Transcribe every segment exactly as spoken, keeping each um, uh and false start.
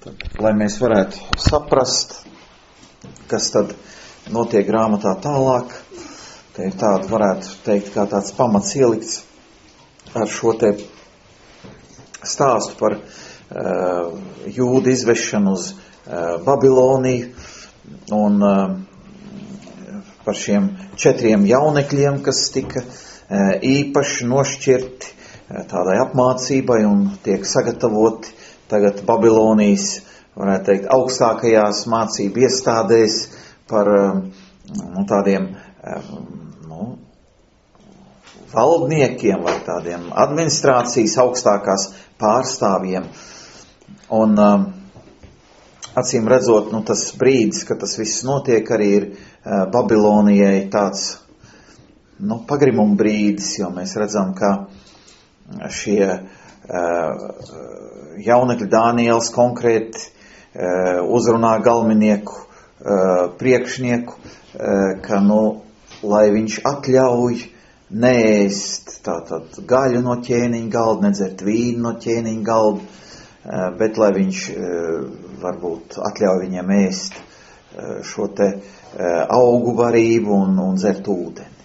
Lai mēs varētu saprast, kas tad notiek grāmatā tālāk, te ir tāda, varētu teikt, kā tāds pamats ielikts ar šo te stāstu par uh, jūdu izvešanu uz uh, Babiloniju un uh, par šiem četriem jaunekļiem, kas tika uh, īpaši nošķirti uh, tādai apmācībai un tiek sagatavoti tagad Babilonijas, varētu teikt, augstākajās mācību iestādēs par uh, nu, tādiem uh, nu, valdniekiem vai tādiem administrācijas augstākās pārstāvjiem. Un uh, acīm redzot, nu, tas brīdis, kad tas viss notiek, arī ir uh, Babilonijai tāds nu, pagrimuma brīdis, jo mēs redzam, ka šie uh, jaunekļi Dāniels konkrēti uh, uzrunā galvenieku uh, priekšnieku, uh, ka, nu, lai viņš atļauj neēst tātad gaļu no ķēniņa galda, nedzert vīnu no ķēniņa galda, bet lai viņš varbūt atļauj viņiem ēst šo te augu varību un, un dzert ūdeni.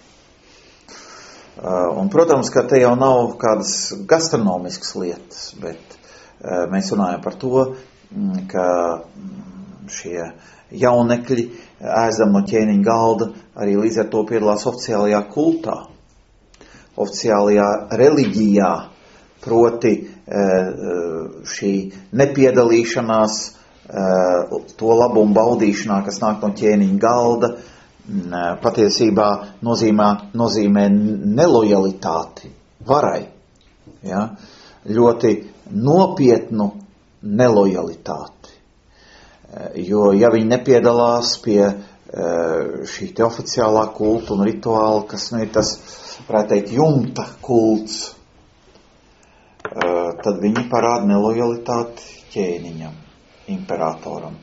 Un, protams, ka te jau nav kādas gastronomiskas lietas, bet mēs runājam par to, ka šie jaunekļi ēdam no ķēniņa galda arī līdz ar to piedalās oficiālajā kultā, oficiālajā reliģijā, proti šī nepiedalīšanās to labumu baudīšanā, kas nāk no ķēniņa galda, patiesībā nozīmē, nozīmē nelojalitāti varai. Ja? Ļoti nopietnu nelojalitāti. Jo, ja viņi nepiedalās pie šī te oficiālā kulta un rituāla, kas nu ir tas, varētu teikt, jumta kults, tad viņi parāda nelojalitāti ķēniņam, imperatoram.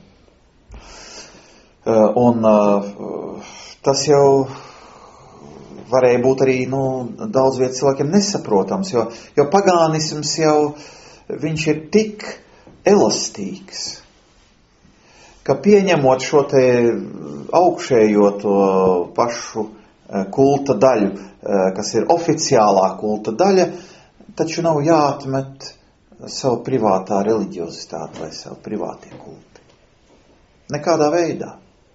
Un tas jau varēja būt arī nu, daudz vietas cilvēkiem nesaprotams, jo, jo pagānisms jau, viņš ir tik elastīgs, ka pieņemot šo te augšējo to pašu kulta daļu, kas ir oficiālā kulta daļa, taču nav jāatmet savu privātā reliģiozitāti vai savu privātie kulti. Nekādā veidā.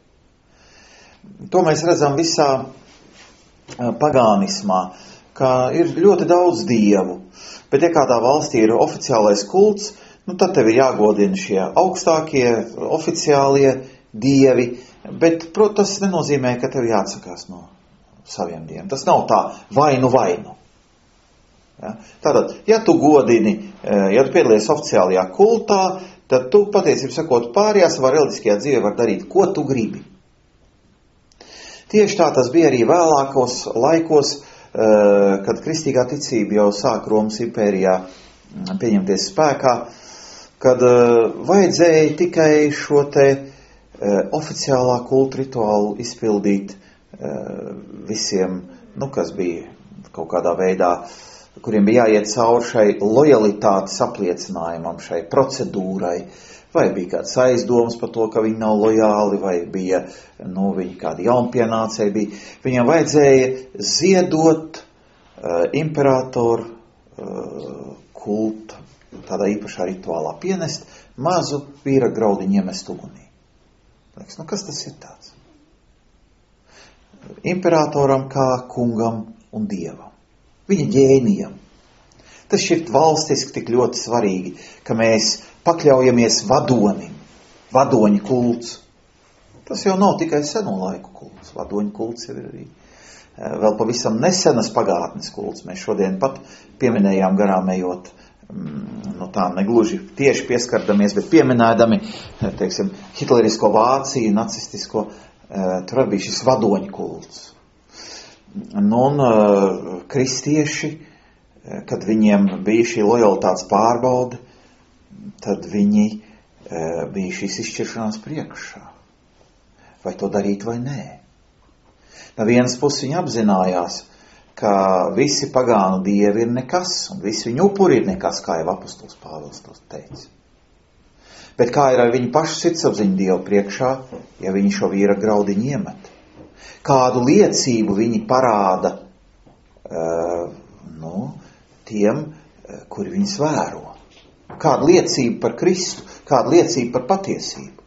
To mēs redzam visā pagānismā, ka ir ļoti daudz dievu, bet ja kādā valstī ir oficiālais kults, nu tad tev ir jāgodina šie augstākie, oficiālie dievi, bet, protams, tas nenozīmē, ka tev jāatsakās no saviem dieviem. Tas nav tā vainu vainu. Ja? Tātad, ja tu godini, ja tu piedalies oficiālajā kultā, tad tu patiesībā sakot pārējā savā reliģiskajā dzīvē var darīt, ko tu gribi. Tieši tā tas bija arī vēlākos laikos, kad kristīgā ticība jau sāk Romas impērijā pieņemties spēkā, kad vajadzēja tikai šo te oficiālā kulta rituālu izpildīt visiem, nu, kas bija kaut kādā veidā, kuriem bija jāiet cauri šai lojalitātes apliecinājumam, šai procedūrai, vai bija kāds aizdoms par to, ka viņi nav lojāli, vai bija, nu, viņi kādi jaunpienācēji bija. Viņam vajadzēja ziedot uh, imperatoru uh, kultu, tādā īpašā rituālā pienest mazu vīra graudiņu iemest ugunī. Liekas, nu, kas tas ir tāds? Imperatoram kā kungam un dievam. Viņa ģēnijam. Tas šķiet valstiski tik ļoti svarīgi, ka mēs pakļaujamies vadonim, vadoņa kults. Tas jau nav tikai seno laiku kults. Vadoņa kults ir arī vēl pavisam nesenas pagātnes kults. Mēs šodien pat pieminējām garām ejot, nu tā negluži tieši pieskardamies, bet pieminēdami, teiksim, hitlerisko Vāciju, nacistisko, tur arī bija šis vadoņa kults. Nu, un uh, kristieši, kad viņiem bija šī lojalitātes pārbaude, tad viņi uh, bija šīs izšķiršanās priekšā. Vai to darīt vai nē. No vienas puses viņi apzinājās, ka visi pagānu dievi ir nekas, un visi viņu upuri ir nekas, kā jau apostols Pāvils to teica. Bet kā ir ar viņu pašu sirdsapziņu Dievu priekšā, ja viņi šo vīra graudiņu iemet? Kādu liecību viņi parāda uh, nu, tiem, uh, kuri viņus vēro? Kādu liecību par Kristu? Kādu liecību par patiesību?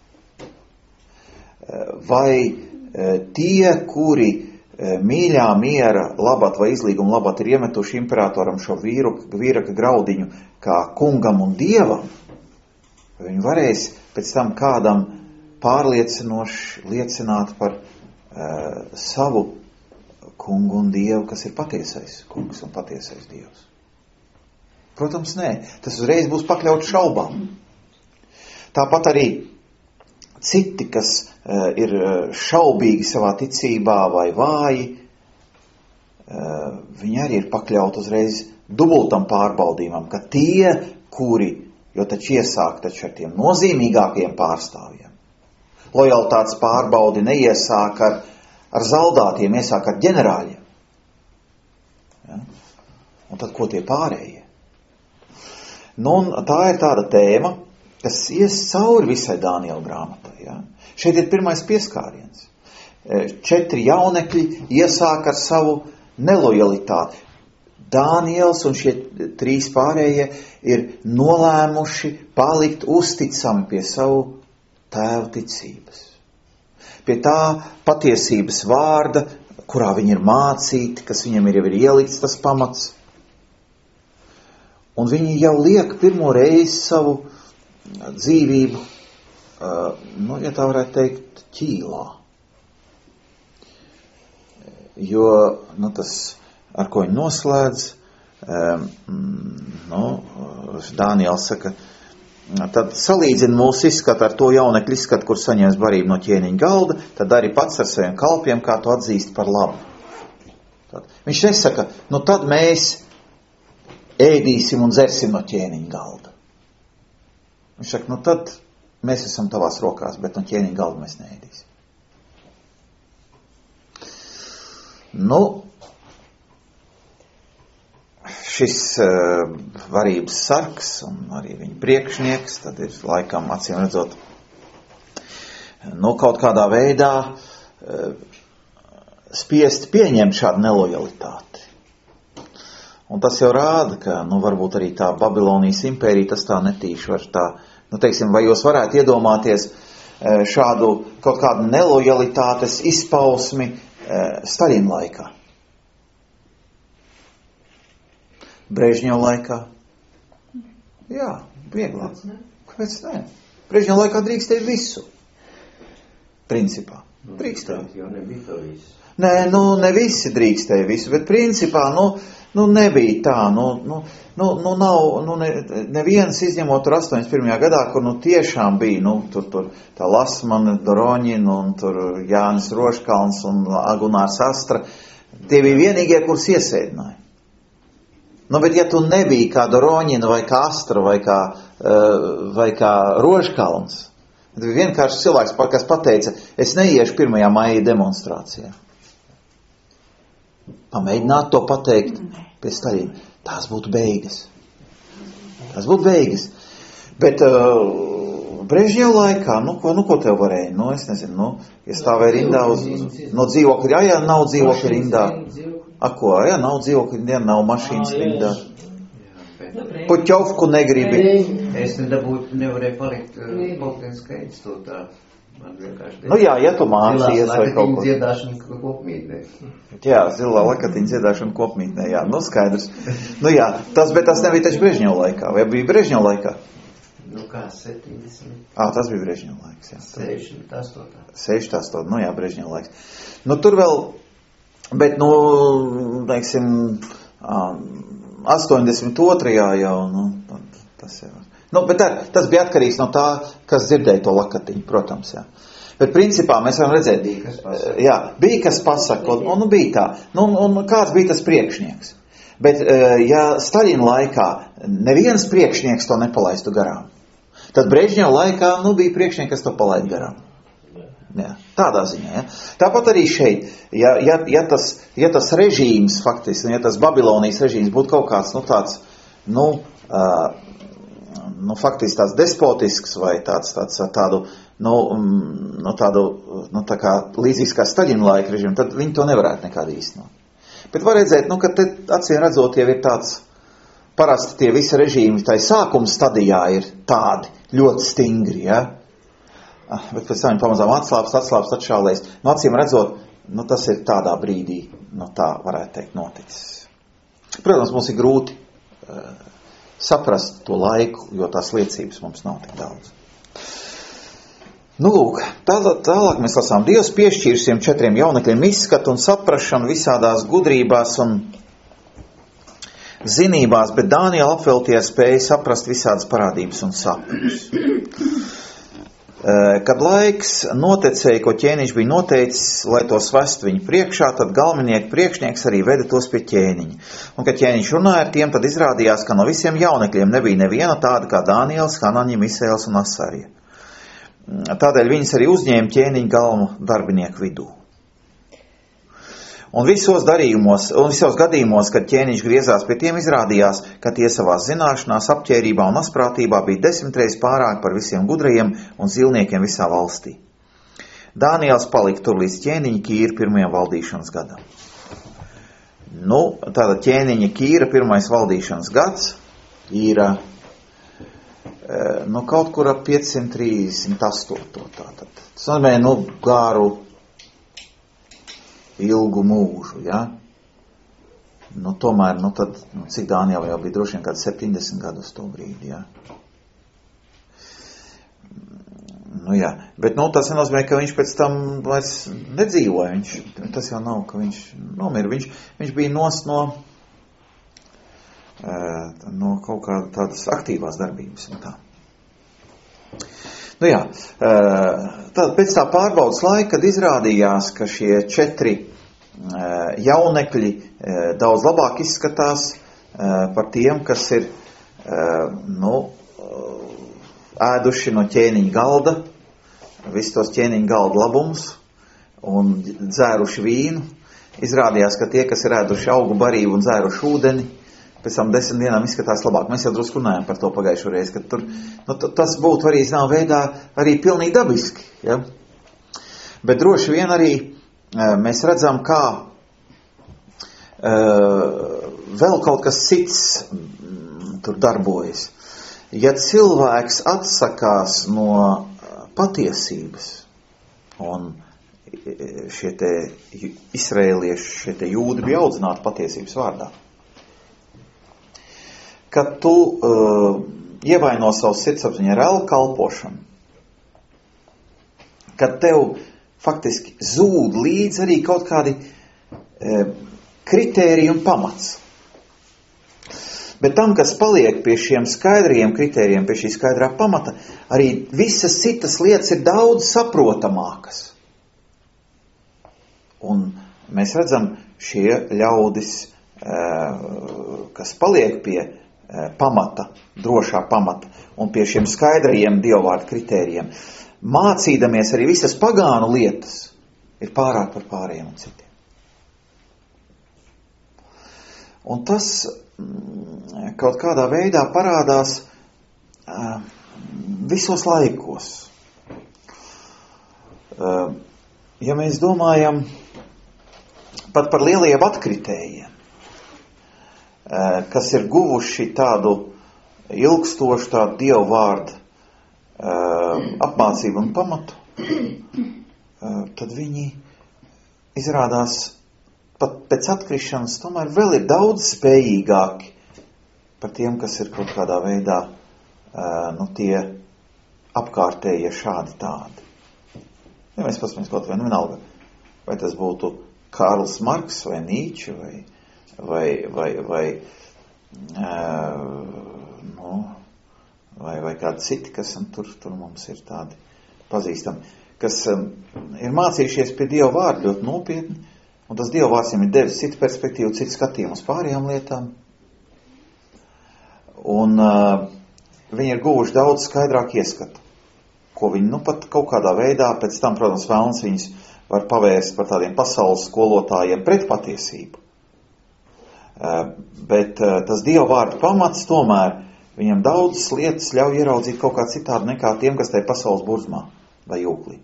Uh, vai uh, tie, kuri uh, mīļā miera labāt vai izlīguma labāt ir iemetuši imperatoram šo vīru, vīraka graudiņu kā kungam un dievam, viņi varēs pēc tam kādam pārliecinoši liecināt par uh, savu kungu un dievu, kas ir patiesais kungs un patiesais dievs? Protams, nē. Tas uzreiz būs pakļauts šaubām. Tāpat arī citi, kas uh, ir šaubīgi savā ticībā vai vāji, uh, viņi arī ir pakļauti uzreiz dubultam pārbaudījumam, ka tie, kuri jo taču iesāk taču ar tiem nozīmīgākajiem pārstāvjiem. Lojalitātes pārbaudi neiesāk ar, ar zaldātiem, iesāk ar ģenerāļiem. Ja? Un tad ko tie pārējie? Nu, un tā ir tāda tēma, kas ies cauri visai Dāniela grāmatai. Ja? Šeit ir pirmais pieskāriens. Četri jaunekļi iesāk ar savu nelojalitāti. Dāniels un šie trīs pārējie ir nolēmuši palikt uzticami pie savu tēva ticības. Pie tā patiesības vārda, kurā viņi ir mācīti, kas viņam ir jau ir ielikts tas pamats. Un viņi jau liek pirmo reizi savu dzīvību, nu, ja tā varētu teikt, ķīlā. Jo, nu, tas ar ko viņi noslēdz, um, nu, Dāniels saka, tad salīdzina mūsu izskatu ar to jaunekļu izskatu, kur saņems barību no ķēniņa galda, tad arī pats ar saviem kalpiem, kā to atzīst par labu. Tad, viņš nesaka, nu tad mēs ēdīsim un dzersim no ķēniņa galda. Viņš saka, nu tad mēs esam tavās rokās, bet no ķēniņa galda mēs neēdīsim. Nu, šis uh, varības sargs un arī viņa priekšnieks, tad ir laikam acīm redzot, nu kaut kādā veidā uh, spiest pieņemt šādu nelojalitāti. Un tas jau rāda, ka, nu varbūt arī tā Babilonijas impērija tas tā netīši var tā, nu teiksim, vai jūs varētu iedomāties uh, šādu kaut kādu nelojalitātes izpausmi uh, Staļina laikā? Brežņeva laikā? Jā, vieglāk. Kāpēc ne? Brežņeva laikā drīkstēja visu. Principā. Drīkstēja. Nē, nu, ne visi drīkstēja visu, bet principā, nu, nu nebija tā, nu, nu, nu, nu nav, nu, ne, neviens izņemot tur astoņdesmit pirmajā gadā, kur, nu, tiešām bija, nu, tur, tur tā Lasmane, Doroņina un tur Jānis Roškalns un Agunārs Astra, tie bija vienīgie, kurus iesēdināja. Nu, bet ja tu nebija kā Doroņina vai kā Astra vai kā, uh, vai kā Rožkalns, tad bija vienkārši cilvēks, kas pateica, es neiešu pirmajā maija demonstrācijā. Pamēģināt to pateikt pie Staļina. Tās būtu beigas. Tās būtu beigas. Bet uh, Brežņeva laikā, nu ko, nu ko tev varēja? Nu, es nezinu, nu, ja stāvēja rindā uz, no dzīvokļa, jā, jā, nav dzīvokļa rindā. A ko, jā, nav dzīvokļa, jā, nav mašīnas rindā. Puķovku negribi. Es nedabūtu, nevarēju palikt politiskā institūtā. Man vienkārši... Nu jā, ja tu mācījies vai kaut ko. Dziedāšana kopmītnē. Jā, zilā lakatiņa dziedāšana kopmītnē, jā, nu skaidrs. Nu jā, tas, bet tas nebija taču Brežņeva laikā, vai bija Brežņeva laikā? Nu kā, septiņdesmit. Ā, tas bija Brežņeva laiks, jā. sešdesmit astotais. sešdesmit astotais, nu jā, Brežņeva laiks. Nu tur vēl, bet, nu, teiksim, astoņdesmit otrajā jau, nu, tas jau... Nu, bet tā, tas bija atkarīgs no tā, kas dzirdēja to lakatiņu, protams, jā. Bet principā mēs varam redzēt, bija kas pasaka. Jā, bija kas pasaka, un, un bija tā. Nu, un, un kāds bija tas priekšnieks? Bet, ja Staļina laikā neviens priekšnieks to nepalaistu garām, tad Brežņeva laikā, nu, bija priekšnieki, kas to palaid garām. Jā, tādā ziņā, ja. Tāpat arī šeit, ja, ja, ja, tas, ja tas režīms faktiski, ja tas Babilonijas režīms būtu kaut kāds, nu, tāds, nu, uh, nu, faktiski tāds despotisks vai tāds, tāds tādu, nu, nu, tādu, nu, tā kā līdzīgs kā Staļina laika režīmu, tad viņi to nevarētu nekādi īstenot. Bet var redzēt, nu, ka te acīm redzot jau ir tāds, parasti tie visi režīmi, tai sākuma stadijā ir tādi ļoti stingri, ja? Bet pēc tam viņi pamazām atslāpst, atslāpst, atšālēs. Nu, acīm redzot, nu, tas ir tādā brīdī, nu, tā varētu teikt, noticis. Protams, mums ir grūti uh, saprast to laiku, jo tās liecības mums nav tik daudz. Nu, lūk, tālāk, tālāk mēs lasām, Dievs piešķīra šiem četriem jaunekļiem izskatu un saprašanu visādās gudrībās un zinībās, bet Dāniela apveltīja spēja saprast visādas parādības un sapņus. Kad laiks notecēja, ko ķēniņš bija noteicis, lai tos vest viņu priekšā, tad galvenieki priekšnieks arī veda tos pie ķēniņa. Un, kad ķēniņš runāja ar tiem, tad izrādījās, ka no visiem jaunekļiem nebija neviena tāda kā Dāniels, Hanaņa, Misēls un Asarija. Tādēļ viņas arī uzņēma ķēniņa galveno darbinieku vidū. Un visos darījumos, un visos gadījumos, kad ķēniņš griezās pie tiem, izrādījās, ka tie savās zināšanās, apķērībā un asprātībā bija desmitreiz pārāk par visiem gudrajiem un zilniekiem visā valstī. Dāniels palika tur līdz ķēniņa Kīra pirmajam valdīšanas gadam. Nu, tāda ķēniņa Kīra pirmais valdīšanas gads ir nu, kaut kur ap piecsimt trīsdesmit astoto tātad. Tas nozīmē, nu, gāru ilgu mūžu, ja? Nu, tomēr, nu, tad, nu, cik Dāniela jau bija droši vien kāds septiņdesmit gadus to brīdi, ja? Nu, jā, bet, nu, tas nenozīmē, ka viņš pēc tam vairs nedzīvoja, viņš, tas jau nav, ka viņš nomira, viņš, viņš bija nost no, no kaut kāda tādas aktīvās darbības un tā. Nu jā, tad pēc tā pārbaudas laika, kad izrādījās, ka šie četri jaunekļi daudz labāk izskatās par tiem, kas ir, nu, ēduši no ķēniņa galda, visus tos ķēniņa galda labumus un dzēruši vīnu. Izrādījās, ka tie, kas ir ēduši augu barību un dzēruši ūdeni, pēc tam desmit dienām izskatās labāk. Mēs jau drusku runājam par to pagājušo reizi, ka tur, nu, tas būtu arī, zinām, veidā arī pilnīgi dabiski, ja? Bet droši vien arī mēs redzam, kā vēl kaut kas cits tur darbojas. Ja cilvēks atsakās no patiesības un šie te izraēlieši, šie te jūdi bija audzināti patiesības vārdā, kad tu uh, ievaino savu sirdsapziņu ar ēlu kalpošanu, kad tev faktiski zūd līdz arī kaut kādi uh, kritēriji un pamats. Bet tam, kas paliek pie šiem skaidrajiem kritērijiem, pie šī skaidrā pamata, arī visas citas lietas ir daudz saprotamākas. Un mēs redzam šie ļaudis, uh, kas paliek pie pamata, drošā pamata un pie šiem skaidrajiem dievvvārdu kritērijiem, mācīdamies arī visas pagānu lietas, ir pārāk par pārējiem un citiem. Un tas kaut kādā veidā parādās uh, visos laikos. Uh, ja mēs domājam pat par lielajiem atkritējiem, kas ir guvuši tādu ilgstošu tādu dievu vārdu apmācību un pamatu, tad viņi izrādās pat pēc atkrišanas tomēr vēl ir daudz spējīgāki par tiem, kas ir kaut kādā veidā, nu, tie apkārtējie šādi tādi. Ja mēs pasmies kaut vai, nu, vienalga, vai tas būtu Kārls Marks vai Nīče vai vai, vai, vai, uh, nu, vai, vai kādi citi, kas tur, tur mums ir tādi pazīstami, kas um, ir mācījušies pie Dieva vārdu ļoti nopietni, un tas Dieva vārds viņam ir devis citu perspektīvu, citu skatījumu uz pārējām lietām, un uh, viņi ir guvuši daudz skaidrāk ieskatu, ko viņi, nu, pat kaut kādā veidā, pēc tam, protams, vēlns viņus var pavērst par tādiem pasaules skolotājiem pret patiesību. Bet tas Dieva vārdu pamats tomēr Viņam daudzas lietas ļauj ieraudzīt kaut kā citādi nekā tiem, kas tai pasaules burzmā vai jūklī.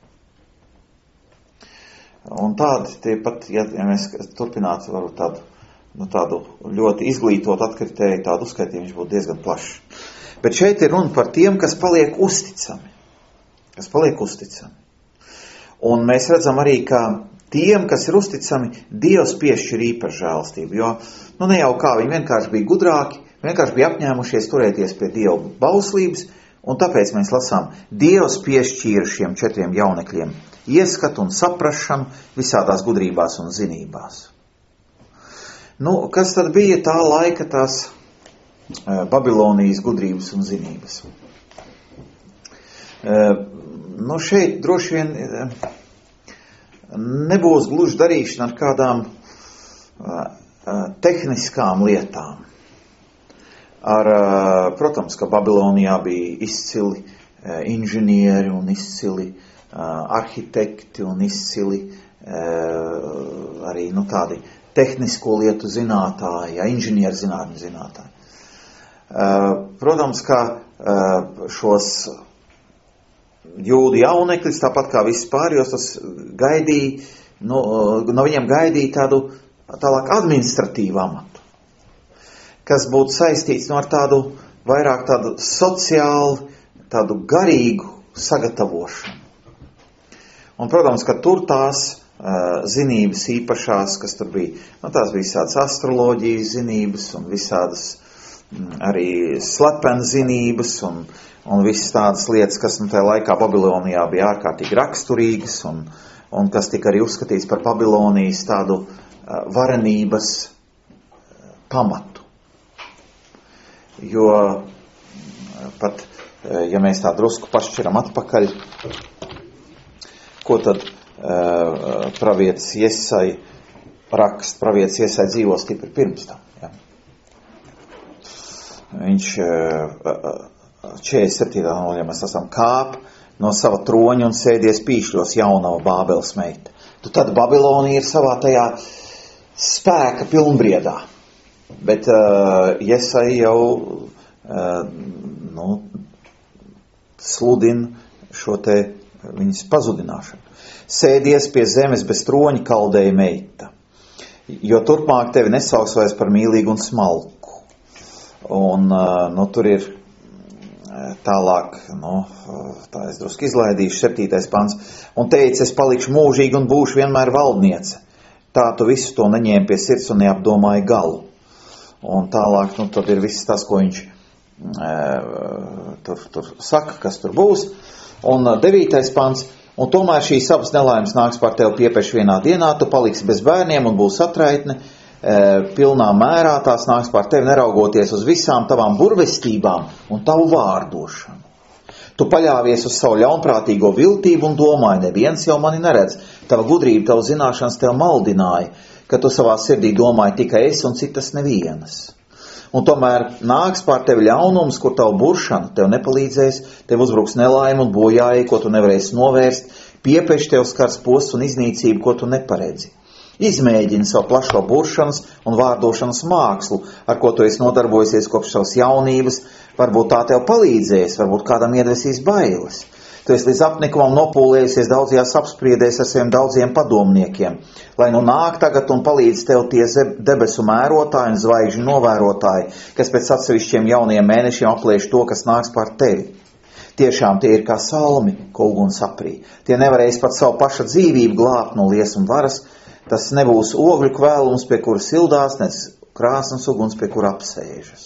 Un tādi tie pat, ja, ja mēs turpinātu varu tādu, nu, tādu ļoti izglītot atkritēju, tādu uzskaitījumu, viņš būtu diezgan plašs. Bet šeit ir runa par tiem, kas paliek uzticami. Kas paliek uzticami. Un mēs redzam arī, ka tiem, kas ir uzticami, Dievs piešķir īpašu žēlastību, jo, nu, ne jau kā, viņi vienkārši bija gudrāki, vienkārši bija apņēmušies turēties pie Dieva bauslības, un tāpēc mēs lasām, Dievs piešķīra šiem četriem jaunekļiem ieskatu un saprašanu visādās gudrībās un zinībās. Nu, kas tad bija tā laika tās uh, Babilonijas gudrības un zinības? Uh, nu, šeit droši vien uh, nebūs gluži darīšana ar kādām uh, uh, tehniskām lietām. Ar, uh, protams, ka Babilonijā bija izcili uh, inženieri un izcili uh, arhitekti un izcili uh, arī, nu, tādi tehnisko lietu zinātāji, ja, inženieru zinātņu zinātāji. Uh, protams, ka uh, šos jūdu jaunekļus, tāpat kā viss pārējos, tas gaidīja, no, no viņiem gaidīja tādu tālāk administratīvu amatu, kas būtu saistīts no ar tādu vairāk tādu sociālu, tādu garīgu sagatavošanu. Un, protams, ka tur tās uh, zinības īpašās, kas tur bija, nu, tās bija visādas astroloģijas zinības un visādas mm, arī slepenas zinības un un visas tādas lietas, kas nu tajā laikā Babilonijā bija ārkārtīgi raksturīgas un, un kas tika arī uzskatīts par Babilonijas tādu uh, varenības uh, pamatu. Jo uh, pat, uh, ja mēs tā drusku pašķiram atpakaļ, ko tad uh, pravietis Jesai rakst, pravietis Jesai dzīvo stipri pirms tam. Ja? Viņš uh, uh, četrdesmit septītā nodaļā mēs esam kāp no sava troņa un sēdies pīšļos jaunava Bābeles meita. Tu tad Babilonija ir savā tajā spēka pilnbriedā. Bet uh, Jesai jau uh, nu, sludina šo te viņas pazudināšanu. Sēdies pie zemes bez troņa kaldēja meita, jo turpmāk tevi nesauks vairs par mīlīgu un smalku. Un uh, nu, tur ir tālāk, nu, tā es drusku izlaidīšu, septītais pants, un teica, es palikšu mūžīgi un būšu vienmēr valdniece. Tā tu visu to neņēmi pie sirds un neapdomāji galu. Un tālāk, nu, tur ir viss tas, ko viņš e, tur, tur saka, kas tur būs. Un devītais pants, un tomēr šīs abas nelaimes nāks par tevi piepeši vienā dienā, tu paliksi bez bērniem un būs atraitne, pilnā mērā tās nāks pār tevi neraugoties uz visām tavām burvestībām un tavu vārdošanu. Tu paļāvies uz savu ļaunprātīgo viltību un domāji, neviens jau mani neredz. Tava gudrība, tava zināšanas tev maldināja, ka tu savā sirdī domāji tikai es un citas nevienas. Un tomēr nāks pār tevi ļaunums, kur tavu buršana tev nepalīdzēs, tev uzbruks nelaime un bojāji, ko tu nevarēsi novērst, piepeš tev skars posts un iznīcību, ko tu neparedzi. Izmēģini savu plašo buršanas un vārdošanas mākslu, ar ko tu esi nodarbojusies kopš savas jaunības, varbūt tā tev palīdzēs, varbūt kādam iedvesīs bailes. Tu esi līdz apnikumam nopūlējusies daudzajās apspriedēs ar saviem daudziem padomniekiem, lai nu nāk tagad un palīdz tev tie debesu mērotāji un zvaigžņu novērotāji, kas pēc atsevišķiem jauniem mēnešiem aplēš to, kas nāks par tevi. Tiešām tie ir kā salmi, ko uguns aprī. Tie nevarēs pat savu paša dzīvību glābt no lies un varas. Tas nebūs ogļu kvēlums, pie kura sildās, nec krāsns uguns, pie kura apsēžas.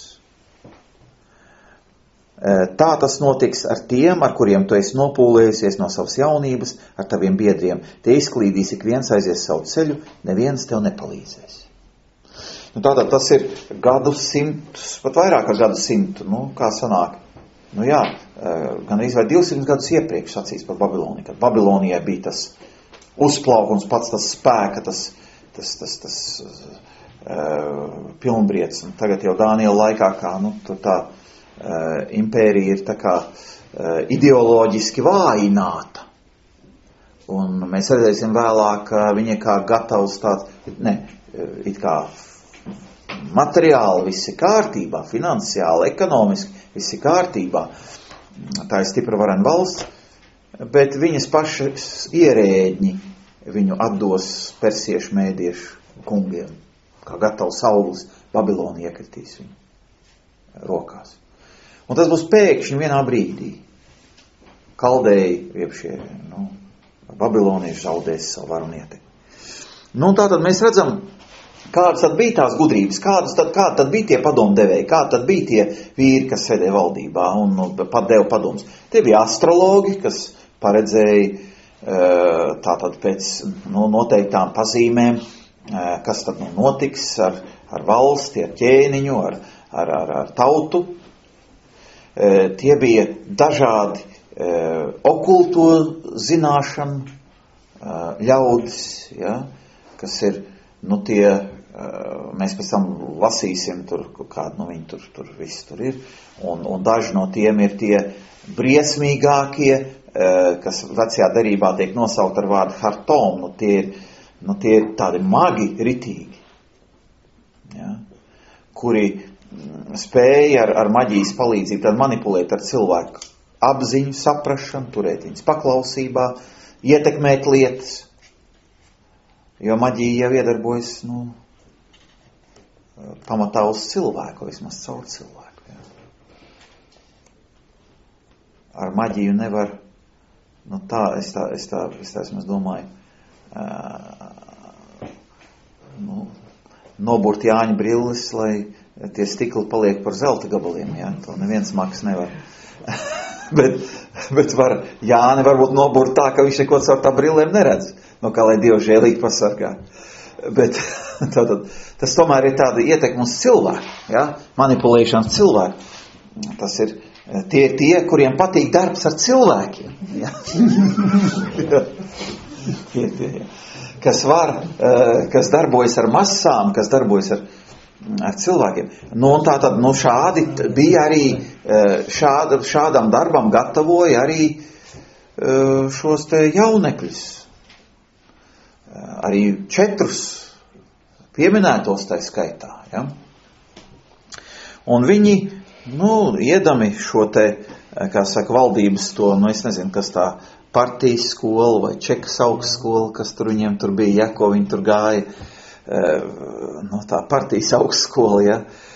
Tā tas notiks ar tiem, ar kuriem tu esi nopūlējusies no savas jaunības, ar taviem biedriem. Tie izklīdīs, ik viens aizies savu ceļu, neviens tev nepalīdzēs. Nu, tātad tas ir gadu simtus, pat vairāk ar gadu simtu, nu, kā sanāk. Nu jā, gan izvēl divsimt gadus iepriekš sacīs par Babiloniju, kad Babilonijai bija tas uzplaukums, pats tas spēka, tas, tas, tas, tas uh, pilnbriets. Un tagad jau Dāniela laikā, kā, nu, tur tā uh, impērija ir tā kā uh, ideoloģiski vājināta. Un mēs redzēsim vēlāk, ka viņa kā gatavs tāds, ne, it kā materiāli viss ir kārtībā, finansiāli, ekonomiski viss ir kārtībā. Tā ir stipra varena valsts, bet viņas pašas ierēģi viņu atdos persiešu mēdiešu kungiem, kā gatavs saules Babiloni iekritīs viņu rokās. Un tas būs pēkšņi vienā brīdī. Kaldēji, jeb šie, nu, babilonieši zaudēs savu varu un ietekmi. Nu, tātad mēs redzam, kādas tad bija tās gudrības, kādas tad, kādi tad bija tie padomdevēji, kādi tad bija tie vīri, kas sēdēja valdībā un nu, pat deva padomus. Tie bija astrologi, kas paredzēja tātad pēc nu, noteiktām pazīmēm, kas tad nu, notiks ar, ar valsti, ar ķēniņu, ar, ar, ar, ar tautu. Tie bija dažādi okulto zināšanu ļaudis, ja, kas ir, nu tie, mēs pēc tam lasīsim, tur kādu, nu viņi tur, tur viss tur ir, un, un daži no tiem ir tie briesmīgākie, kas vecajā derībā tiek nosaukt ar vārdu hartom, nu tie ir, nu tie ir tādi magi ritīgi, ja, kuri spēja ar, ar maģijas palīdzību tad manipulēt ar cilvēku apziņu, saprašanu, turēt viņas paklausībā, ietekmēt lietas, jo maģija jau iedarbojas, nu, pamatā uz cilvēku, vismaz caur cilvēku. Ja. Ar maģiju nevar, nu tā, es tā, es tā, es tā, es domāju, uh, nu, noburt Jāņa brilles, lai tie stikli paliek par zelta gabaliem, ja, to neviens maks nevar. bet, bet var, Jāni varbūt noburt tā, ka viņš neko caur tā brillēm neredz, nu kā lai Dievs žēlīgi pasargā. Bet tātad, tas tomēr ir tāda ietekme uz cilvēku, ja, manipulēšanas cilvēku. Tas ir tie, tie, kuriem patīk darbs ar cilvēkiem, ja. tie, tie, ja. Kas var, kas darbojas ar masām, kas darbojas ar, ar cilvēkiem. Nu, un tā tad, nu, šādi bija arī, šāda, šādam darbam gatavoja arī šos te jaunekļus. Arī četrus pieminētos tai skaitā, ja. Un viņi, nu, iedami šo te, kā saka, valdības to, nu, es nezinu, kas tā, partijas skola vai čekas augstskola, kas tur viņiem tur bija, ja, ko viņi tur gāja, no tā partijas augstskola, ja,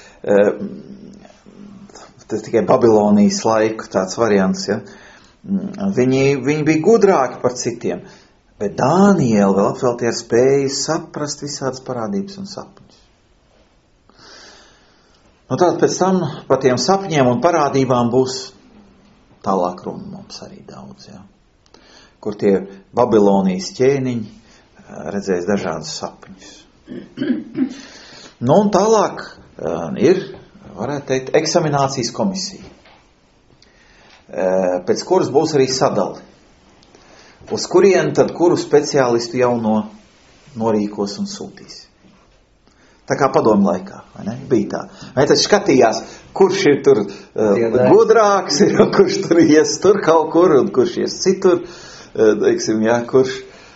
tas tikai Babilonijas laiku tāds variants, ja, viņi, viņi bija gudrāki par citiem, bet Dāniela vēl apvelti ar spēju saprast visādas parādības un sapņus. Nu tātad pēc tam par tiem sapņiem un parādībām būs tālāk runa mums arī daudz, ja. Kur tie Babilonijas ķēniņi redzēs dažādus sapņus. Nu un tālāk uh, ir, varētu teikt, eksaminācijas komisija, uh, pēc kuras būs arī sadali, uz kurien tad kuru speciālistu jau no, norīkos un sūtīs. Tā kā padomu laikā, vai ne? Bija tā. Vai tad skatījās, kurš ir tur uh, gudrāks, ir, kurš tur ies tur kaut kur, un kurš ies citur, teiksim, jā, kurš,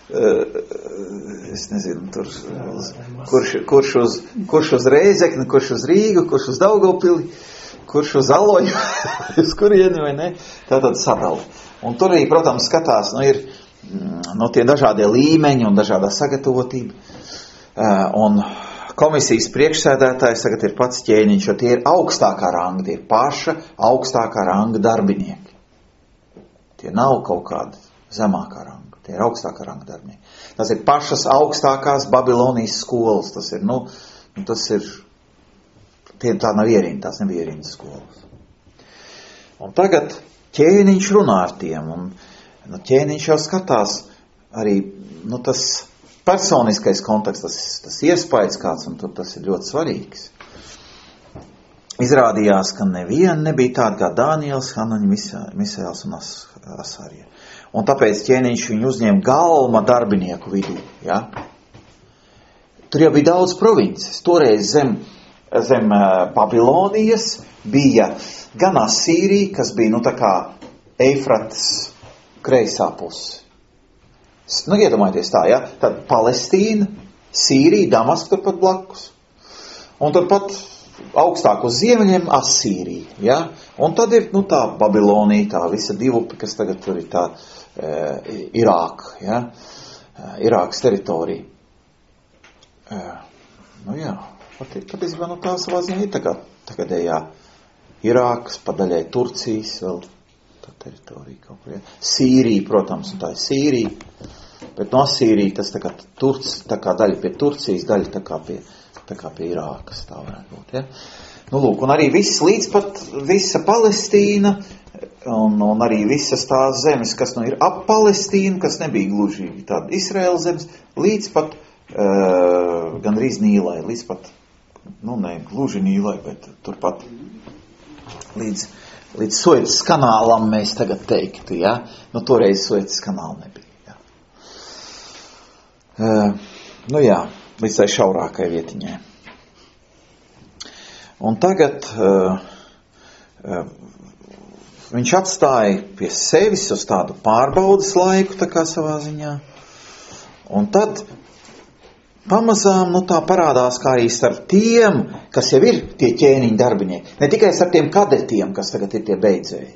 es nezinu, tur, kurš, kurš, uz, kurš uz Reizekni, kurš uz Rīgu, kurš uz Daugavpili, kurš uz Aloņu, uz kurieni, vai ne, tātad sadala. Un tur arī, protams, skatās, nu, ir, no tie dažādie līmeņi un dažādā sagatavotība, un komisijas priekšsēdētājs tagad ir pats ķēniņš, jo tie ir augstākā ranga, tie ir paša augstākā ranga darbinieki. Tie nav kaut kādi zemākā ranga, tie ir augstākā ranga darbinieki. Tas ir pašas augstākās Babilonijas skolas, tas ir, nu, tas ir, tie tā nav ierinda, tās nebija ierindas skolas. Un tagad ķēniņš runā ar tiem, un nu, ķēniņš jau skatās arī, nu, tas personiskais konteksts, tas, tas iespējas kāds, un tur tas ir ļoti svarīgs. Izrādījās, ka neviena nebija tāda kā Dāniels, Hanaņa, Misaēls un Asārija. Un tāpēc ķēniņš viņu uzņēma galma darbinieku vidū, ja. Tur jau bija daudz provinces. Toreiz zem, zem Babilonijas bija gan Asīrija, kas bija, nu, tā kā Eifrates kreisā puse. Nu, iedomājieties tā, ja. Tad Palestīna, Sīrija, Damaska turpat blakus. Un turpat augstāk uz ziemeļiem Asīrija, ja? Un tad ir, nu, tā Babilonija, tā visa divupi, kas tagad tur ir tā e, Irāka, ja? E, Irākas teritorija. E, nu jā, pat, pat izvien, nu, tā savā ziņā ir tagad, tagadējā Irākas, padaļai Turcijas vēl tā teritorija kaut kur, ja? Sīrija, protams, un tā ir Sīrija, bet no Asīrija tas tā kā, Turc, tā kā daļa pie Turcijas, daļa tā kā pie tā kā pie Irākas tā varētu būt, ja? Nu, lūk, un arī viss līdz pat visa Palestīna, un, un arī visas tās zemes, kas nu ir ap Palestīnu, kas nebija gluži tāda Izraēla zemes, līdz pat uh, gandrīz Nīlai, līdz pat, nu, ne gluži Nīlai, bet turpat līdz, līdz Suecas kanālam mēs tagad teiktu, ja? Nu, toreiz Suecas kanāla nebija, ja? Uh, nu, jā. Līdz tai šaurākai vietiņai. Un tagad uh, uh, viņš atstāja pie sevis uz tādu pārbaudas laiku, tā kā savā ziņā. Un tad pamazām, nu tā parādās, kā arī starp tiem, kas jau ir tie ķēniņu darbinieki, ne tikai starp tiem kadetiem, kas tagad ir tie beidzēji.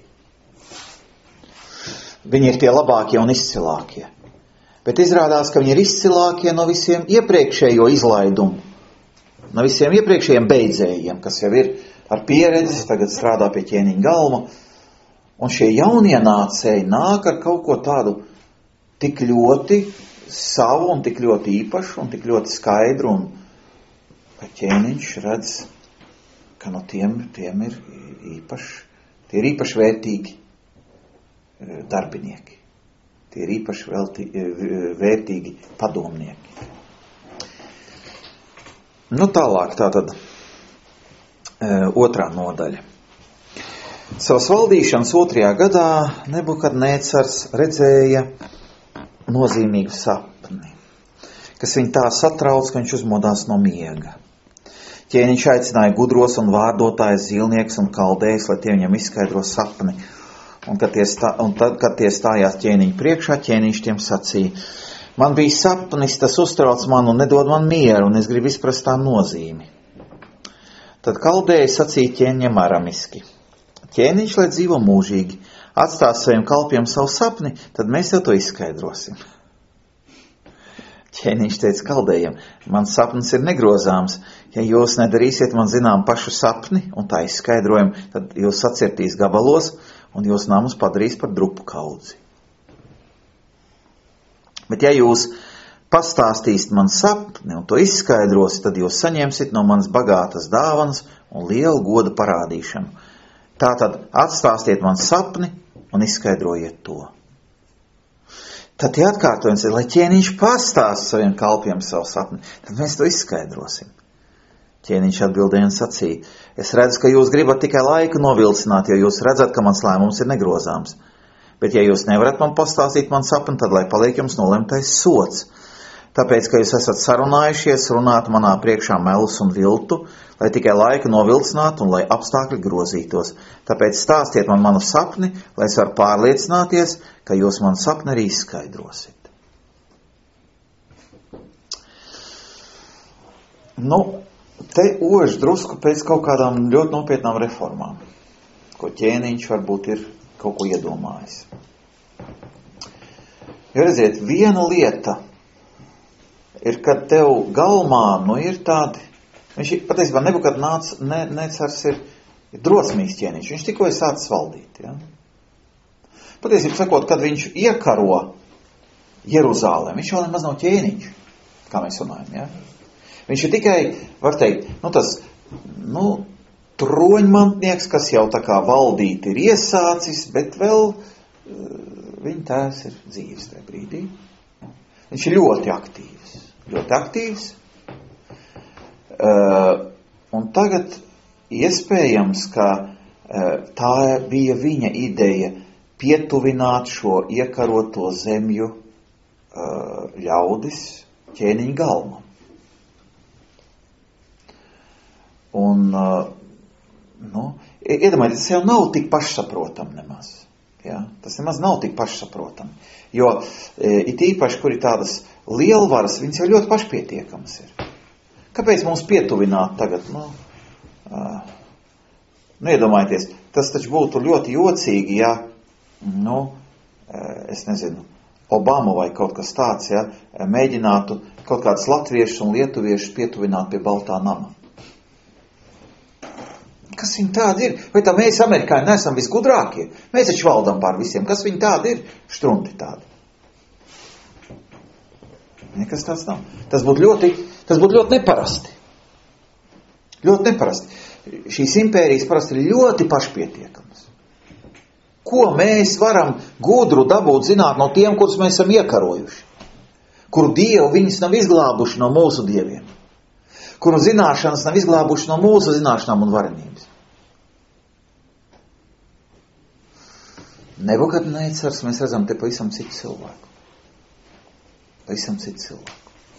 Viņi ir tie labākie un izcilākie. Bet izrādās, ka viņi ir izcilākie no visiem iepriekšējo izlaidumu, no visiem iepriekšējiem beidzējiem, kas jau ir ar pieredzi, tagad strādā pie ķēniņa galma, un šie jaunienācēji nāk ar kaut ko tādu tik ļoti savu un tik ļoti īpašu un tik ļoti skaidru, un ķēniņš redz, ka no tiem, tiem ir īpaši, tie ir īpaši vērtīgi darbinieki. Tie ir īpaši velti, vērtīgi padomnieki. Nu, tālāk tātad e, otrā nodaļa. Savas valdīšanas otrajā gadā Nebukadnēcars redzēja nozīmīgu sapni, kas viņu tā satrauc, ka viņš uzmodās no miega. Ķēniņš aicināja gudros un vārdotājus, zīlnieks un kaldējus, lai tie viņam izskaidro sapni. Un, kad tie, stā, un tad, kad tie stājās ķēniņu priekšā, ķēniņš tiem sacīja: man bija sapnis, tas uztrauc man un nedod man mieru, un es gribu izprast tā nozīmi. Tad kaldēji sacīja ķēniņam aramiski: ķēniņš, lai dzīvo mūžīgi, atstās saviem kalpiem savu sapni, tad mēs jau to izskaidrosim. Ķēniņš teica kaldējiem: mans sapnis ir negrozāms, ja jūs nedarīsiet man zinām pašu sapni un tā izskaidrojumu, tad jūs sacirtīs gabalos, un jūs namus padarīs par drupu kaudzi. Bet ja jūs pastāstīsiet man sapni un to izskaidrosit, tad jūs saņemsiet no manas bagātas dāvanas un lielu goda parādīšanu. Tātad atstāstiet man sapni un izskaidrojiet to. Tad tie atkārtojums ir, lai ķēniņš pastāst saviem kalpiem savu sapni, tad mēs to izskaidrosim. Ķēniņš atbildēja un sacīja: es redzu, ka jūs gribat tikai laiku novilcināt, jo jūs redzat, ka mans lēmums ir negrozāms. Bet ja jūs nevarat man pastāstīt man sapni, tad lai paliek jums nolemtais sods. Tāpēc, ka jūs esat sarunājušies runāt manā priekšā melus un viltu, lai tikai laiku novilcinātu un lai apstākļi grozītos. Tāpēc stāstiet man manu sapni, lai es varu pārliecināties, ka jūs manu sapni arī izskaidrosit. Nu, te ož drusku pēc kaut kādām ļoti nopietnām reformām, ko ķēniņš varbūt ir kaut ko iedomājis. Jo redziet, viena lieta ir, kad tev galmā, nu, ir tādi, viņš patiesībā Nebukadnēcars ir, ir drosmīgs ķēniņš, viņš tikko ir sācis valdīt, ja? Patiesībā sakot, kad viņš iekaro Jeruzālēm, viņš vēl nemaz nav ķēniņš, kā mēs runājam, ja? Viņš ir tikai, var teikt, nu tas, nu, troņmantnieks, kas jau tā kā valdīt ir iesācis, bet vēl uh, viņa tēvs ir dzīves tajā brīdī. Viņš ir ļoti aktīvs, ļoti aktīvs. Uh, un tagad iespējams, ka uh, tā bija viņa ideja pietuvināt šo iekaroto zemju uh, ļaudis ķēniņa galmam. Un, nu, iedomājieties, tas jau nav tik pašsaprotam nemaz. Ja? Tas nemaz nav tik pašsaprotam. Jo it īpaši, kur ir tādas lielvaras, viņas jau ļoti pašpietiekamas ir. Kāpēc mums pietuvināt tagad? Nu, uh, nu iedomājieties, tas taču būtu ļoti jocīgi, ja, nu, uh, es nezinu, Obama vai kaut kas tāds, ja, mēģinātu kaut kādus latviešus un lietuviešus pietuvināt pie Baltā nama. Kas viņi tādi ir? Vai tā mēs, amerikāņi, neesam visgudrākie? Mēs taču valdam pār visiem. Kas viņi tādi ir? Štrunti tādi. Nekas tāds nav. Tas būtu ļoti, tas būtu ļoti neparasti. Ļoti neparasti. Šīs impērijas parasti ir ļoti pašpietiekamas. Ko mēs varam gudru dabūt zināt no tiem, kurus mēs esam iekarojuši? Kuru dievu viņus nav izglābuši no mūsu dieviem? Kuru zināšanas nav izglābuši no mūsu zināšanām un varenības? Nebukadnēcars, mēs redzam te pavisam citu cilvēku. Pavisam citu cilvēku.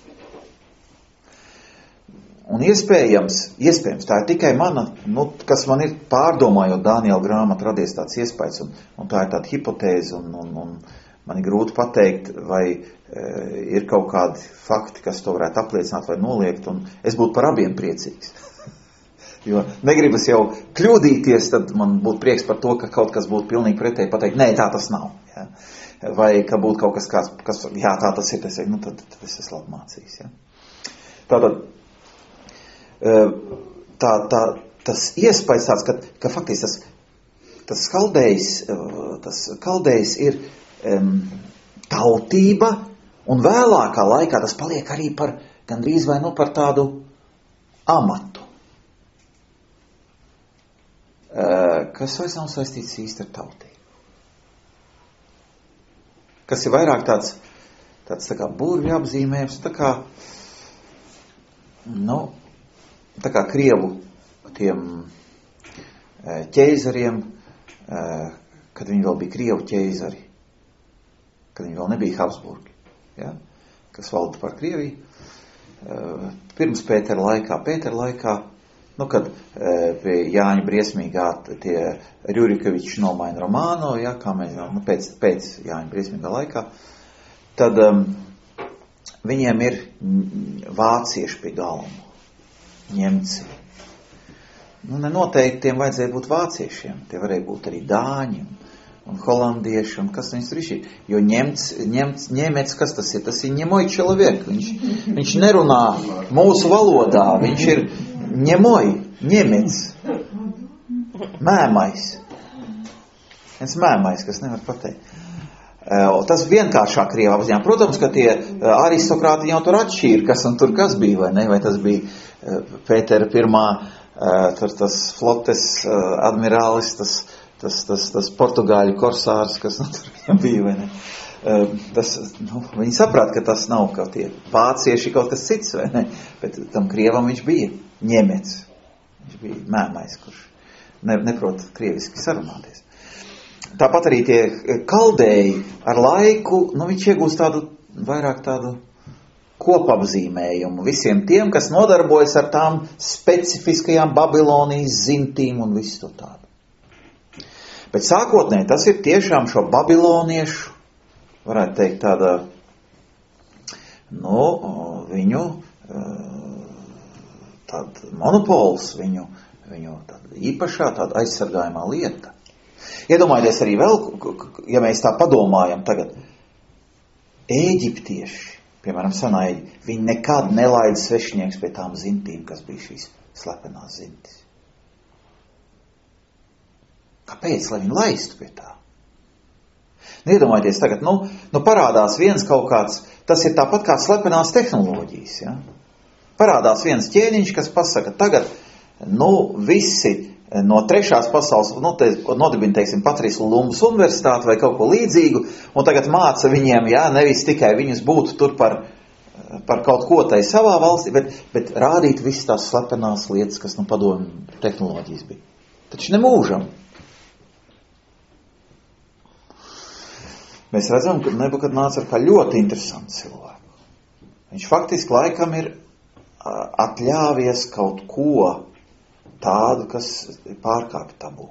Un iespējams, iespējams, tā ir tikai mana, nu, kas man ir pārdomājot Dāniela grāmatu radies tāds iespējas, un, un tā ir tāda hipotēze, un, un, un man ir grūti pateikt, vai e, ir kaut kādi fakti, kas to varētu apliecināt vai noliegt, un es būtu par abiem priecīgs. Jo negribas jau kļūdīties, tad man būtu prieks par to, ka kaut kas būtu pilnīgi pretēji pateikt, nē, tā tas nav. Ja? Vai ka būtu kaut kas, kāds, kas jā, tā tas ir, tas ir, nu tad, tad es esmu labi mācījis. Ja? Tātad, tā, tā, tas iespējas tāds, ka, ka faktiski tas, tas kaldējs, tas kaldējs ir um, tautība, un vēlākā laikā tas paliek arī par, gandrīz vai nu par tādu amatu. Kas vairs nav saistīts īsti ar tautību. Kas ir vairāk tāds, tāds tā kā burvju apzīmējums, tā kā, nu, tā kā Krievu tiem ķeizariem, kad viņi vēl bija Krievu ķeizari, kad viņi vēl nebija Habsburgi, ja, kas valda par Krieviju. Pirms Pētera laikā, Pētera laikā, nu, kad pie Jāņa briesmīgā tie Rjurikoviči nomaina romānu, ja, kā mēs zinām, nu, pēc, pēc Jāņa briesmīgā laikā, tad um, viņiem ir vācieši pie galma, ņemci. Nu, nenoteikti tiem vajadzēja būt vāciešiem, tie varēja būt arī dāņi un holandieši, un kas viņus riši. Jo ņemts, ņemts, ņemets, kas tas ir? Tas ir ņemoj čeloviek, viņš, viņš nerunā mūsu valodā, viņš ir ņemoj, ņemets, mēmais. Viens mēmais, kas nevar pateikt. Tas vienkāršāk Krievā apziņā. Protams, ka tie aristokrāti jau tur atšķīra, kas un tur kas bija, vai ne? Vai tas bija Pētera pirmā, tur tas flotes admirālis, tas, tas, tas, tas portugāļu korsārs, kas nu, tur bija, vai ne? Tas, nu, viņi saprāt, ka tas nav kaut tie vācieši kaut kas cits, vai ne? Bet tam Krievam viņš bija ņemets. Viņš bija mēmais, kurš ne, neprot krieviski sarunāties. Tāpat arī tie kaldēji ar laiku, nu viņš iegūst tādu, vairāk tādu kopapzīmējumu visiem tiem, kas nodarbojas ar tām specifiskajām Babilonijas zintīm un visu to tādu. Bet sākotnēji tas ir tiešām šo babiloniešu, varētu teikt tāda, nu, viņu tāda monopols, viņu, viņu tāda īpašā, tāda aizsargājumā lieta. Iedomājieties arī vēl, ja mēs tā padomājam tagad, Ēģiptieši, piemēram, senā Ēģipte, viņi nekad nelaida svešinieks pie tām zintīm, kas bija šīs slepenās zintis. Kāpēc, lai viņi laistu pie tā? Neiedomājieties tagad, nu, nu parādās viens kaut kāds, tas ir tāpat kā slepenās tehnoloģijas, ja? Parādās viens ķēniņš, kas pasaka, tagad, nu, visi no trešās pasaules, nu, te, nodibina, teiksim, Patrīs Lumbas universitāti vai kaut ko līdzīgu, un tagad māca viņiem, jā, nevis tikai viņus būtu tur par, par kaut ko tai savā valstī, bet, bet rādīt visas tās slepenās lietas, kas, nu, padomju tehnoloģijas bija. Taču nemūžam. Mēs redzam, ka Nebukadnēcars kā ļoti interesants cilvēks. Viņš faktiski laikam ir atļāvies kaut ko tādu, kas pārkāpj tabu.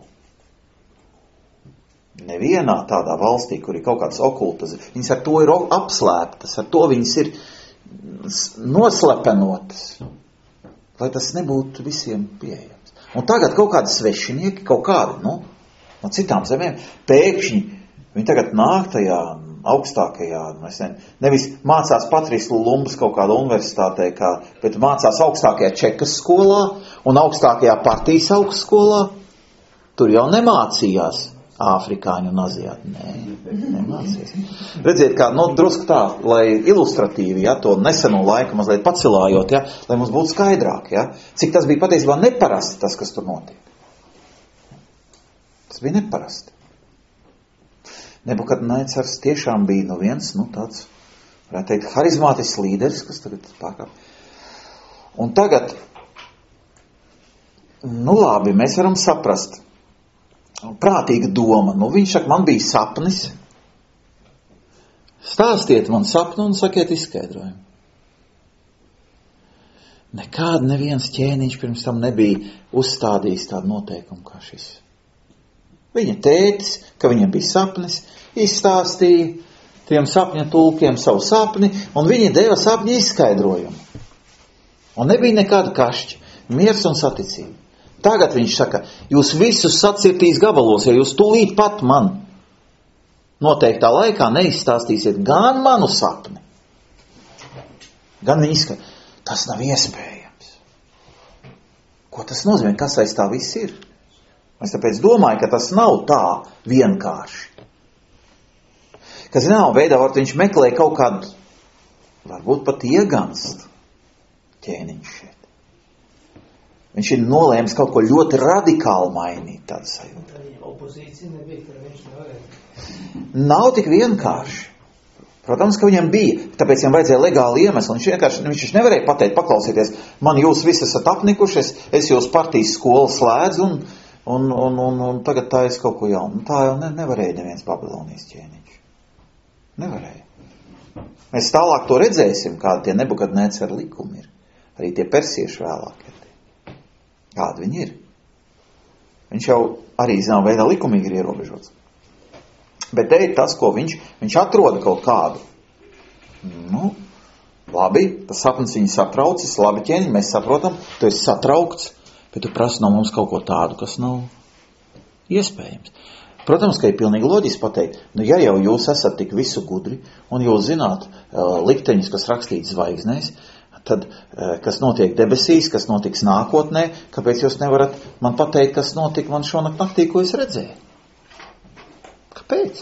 Nevienā tādā valstī, kur ir kaut kādas okultas, viņas ar to ir apslēptas, ar to viņas ir noslepenotas. lai tas nebūtu visiem pieejams. Un tagad kaut kādi svešinieki, kaut kādi, nu, no citām zemēm, pēkšņi, viņi tagad nāk tajā augstākajā, es ne, nevis mācās Patris Lumbas kaut kādā universitātē, kā, bet mācās augstākajā Čekas skolā un augstākajā partijas augstskolā. Tur jau nemācījās āfrikāņu un aziāti. Nē, nemācījās. Redziet, kā, nu, drusku tā, lai ilustratīvi, ja, to neseno laiku mazliet pacilājot, ja, lai mums būtu skaidrāk, ja, cik tas bija patiesībā neparasti tas, kas tur notiek. Tas bija neparasti. Nebukadnecars tiešām bija nu viens, nu tāds, varētu teikt, harizmātisks līderis, kas tagad pārkāp. Un tagad, nu labi, mēs varam saprast, prātīga doma, nu viņš saka, man bija sapnis, stāstiet man sapnu un sakiet izskaidrojumu. Nekād neviens ķēniņš pirms tam nebija uzstādījis tādu noteikumu kā šis. Viņa tētis, ka viņam bija sapnis, izstāstīja tiem sapņa tulkiem savu sapni, un viņi deva sapņa izskaidrojumu. Un nebija nekāda kašķa, miers un saticība. Tagad viņš saka, jūs visus sacirtīs gabalos, ja jūs tūlīt pat man noteiktā laikā neizstāstīsiet gan manu sapni, gan viņi izskaidro. Tas nav iespējams. Ko tas nozīmē? Kas aiz tā viss ir? Es tāpēc domāju, ka tas nav tā vienkārši. Ka zināmā veidā var viņš meklē kaut kādu, varbūt pat ieganst ķēniņš šeit. Viņš ir nolēmis kaut ko ļoti radikāli mainīt, tādu sajūtu. Opozīcija nebija, ka viņš nevarēja. Nav tik vienkārši. Protams, ka viņam bija, tāpēc viņam vajadzēja legāli iemesli. Viņš vienkārši, viņš nevarēja pateikt, paklausieties, man jūs visi esat apnikuši, es, es jūs partijas skolu slēdzu un Un, un, un, un tagad tā es kaut ko jaunu. Tā jau ne, nevarēja neviens Babilonijas ķēniņš. Nevarēja. Mēs tālāk to redzēsim, kādi tie Nebukadnecara likumi ir. Arī tie persieši vēlāk ir. Kādi viņi ir. Viņš jau arī, zinām, veidā likumīgi ir ierobežots. Bet te ir tas, ko viņš, viņš atrod kaut kādu. Nu, labi, tas sapnis viņu satraucis, labi ķēniņ, mēs saprotam, tu esi satraukts. Bet tu prasi no mums kaut ko tādu, kas nav iespējams. Protams, ka ir pilnīgi loģiski pateikt, nu ja jau jūs esat tik visu gudri, un jūs zināt uh, likteņus, kas rakstīts zvaigznēs, tad uh, kas notiek debesīs, kas notiks nākotnē, kāpēc jūs nevarat man pateikt, kas notika man šonakt naktī, ko es redzēju? Kāpēc?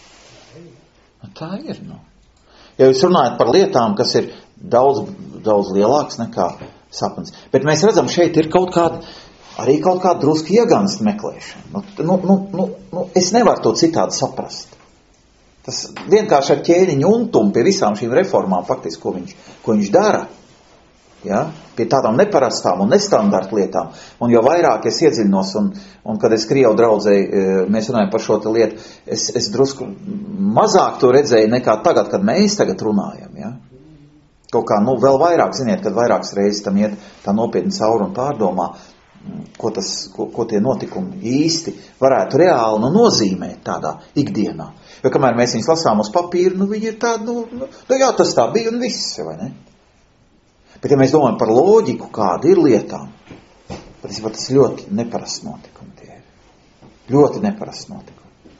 Nu, tā ir, nu. Ja jūs runājat par lietām, kas ir daudz, daudz lielāks nekā sapnis. Bet mēs redzam, šeit ir kaut kāda, arī kaut kāda druski ieganst meklēšana. Nu, nu, nu, nu, nu, es nevaru to citādi saprast. Tas vienkārši ar ķēniņu untumu pie visām šīm reformām faktiski, ko viņš, ko viņš dara. Ja? Pie tādām neparastām un nestandarta lietām. Un jo vairāk es iedziļinos, un, un kad es Krievu draudzēju, mēs runājam par šo te lietu, es, es drusku mazāk to redzēju nekā tagad, kad mēs tagad runājam. Ja? Kaut kā, nu, vēl vairāk, ziniet, kad vairākas reizes tam iet tā nopietni cauri un pārdomā, ko, tas, ko, ko tie notikumi īsti varētu reāli nu, nozīmēt tādā ikdienā. Jo kamēr mēs viņus lasām uz papīra, nu, viņi ir tādi, nu, nu, nu, jā, tas tā bija un viss, vai ne? Bet, ja mēs domājam par loģiku, kāda ir lietām, patiesībā tas ļoti neparasts notikumi tie ir. Ļoti neparasts notikumi.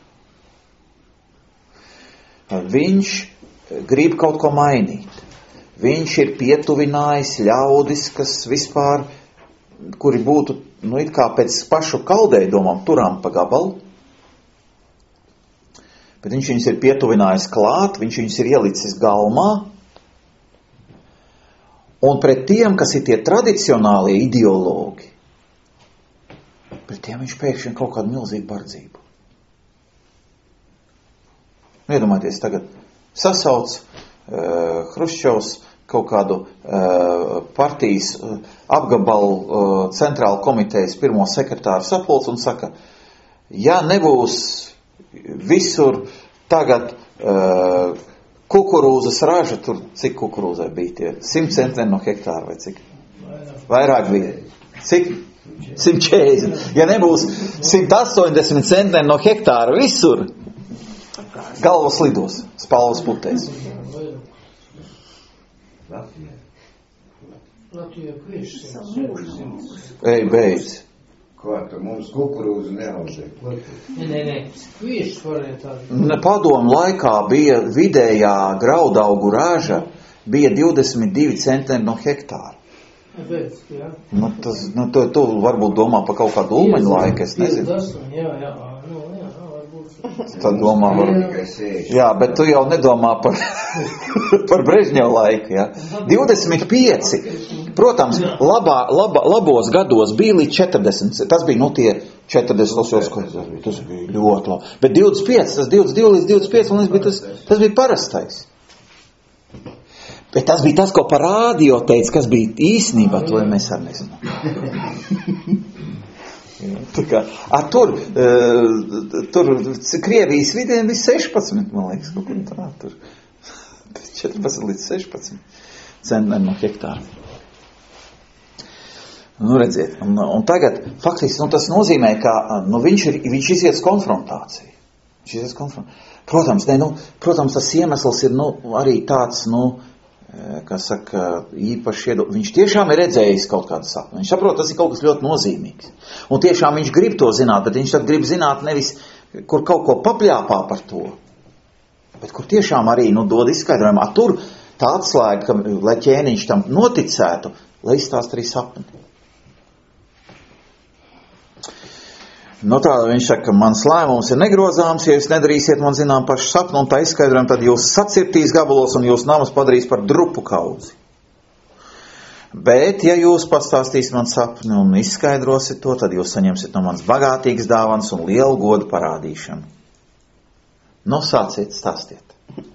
Viņš grib kaut ko mainīt. Viņš ir pietuvinājis ļaudis, kas vispār, kuri būtu, nu, it kā pēc pašu kaldēju domām, turām pa gabalu. Bet viņš viņus ir pietuvinājis klāt, viņš viņus ir ielicis galmā. Un pret tiem, kas ir tie tradicionālie ideologi, pret tiem viņš pēkšņi kaut kādu milzīgu bardzību. Iedomājieties, tagad sasauc Uh, Hruščovs kaut kādu uh, partijas uh, apgabalu uh, centrāla komitejas pirmo sekretāru sapulc un saka, ja nebūs visur tagad uh, kukurūzas raža, tur cik kukurūzai bija tie? simt centneri no hektāra vai cik? Vairāk bija. Cik? simt četrdesmit. Ja nebūs simt astoņdesmit centneri no hektāra visur, galvas lidos, spalvas putēs. Latvijā kvieši simts. Ej, beidz. Kā tu mums kukurūzu neaudzēja? Nē, nē, nē, kvieši varēja tādu. Padomu laikā bija vidējā graudaugu raža, bija divdesmit divi centimetri no hektāra. Beidz, jā. Nu, tas, nu, tu, tu varbūt domā par kaut kādu ulmeņu laiku, es nezinu. Jā, jā, nu, jā, varbūt. Tad domā, var... Jā, bet tu jau nedomā par, par Brežņevu laiku, jā. divdesmit pieci. Protams, labā, labā, labos gados bija līdz četrdesmit. Tas bija, nu, tie četrdesmit, tas bija ļoti labi. Bet divdesmit pieci, tas divdesmit divi līdz divdesmit pieci, un tas, tas bija parastais. Bet tas bija tas, ko par rādio teica, kas bija īstenībā, to mēs arī nezinām. Tā kā, a, tur, uh, tur Krievijas vidēm bija sešpadsmit, man liekas, kaut kur tā, tur četrpadsmit līdz sešpadsmit centimetri no hektāra. Nu, redziet, un, un tagad, faktiski, nu, tas nozīmē, ka, nu, viņš, ir, viņš iziet konfrontāciju. Viņš iziet konfrontāciju. Protams, ne, nu, protams, tas iemesls ir, nu, arī tāds, nu, kas saka, īpaši iedod. Viņš tiešām ir redzējis kaut kādu sapni. Viņš saprot, tas ir kaut kas ļoti nozīmīgs. Un tiešām viņš grib to zināt, bet viņš tad grib zināt nevis, kur kaut ko papļāpā par to, bet kur tiešām arī, nu, dod izskaidrojumu. A, tur tā atslēga, ka, lai ķēniņš tam noticētu, lai izstāst arī sapni. Nu tā, viņš saka, ka mans lēmums ir negrozāms, ja jūs nedarīsiet man zinām pašu sapnu un tā izskaidrojumu, tad jūs sacirtīs gabalos un jūs namas padarīs par drupu kaudzi. Bet, ja jūs pastāstīs man sapni un izskaidrosit to, tad jūs saņemsiet no manas bagātīgas dāvanas un lielu godu parādīšanu. Nu, sāciet, stāstiet.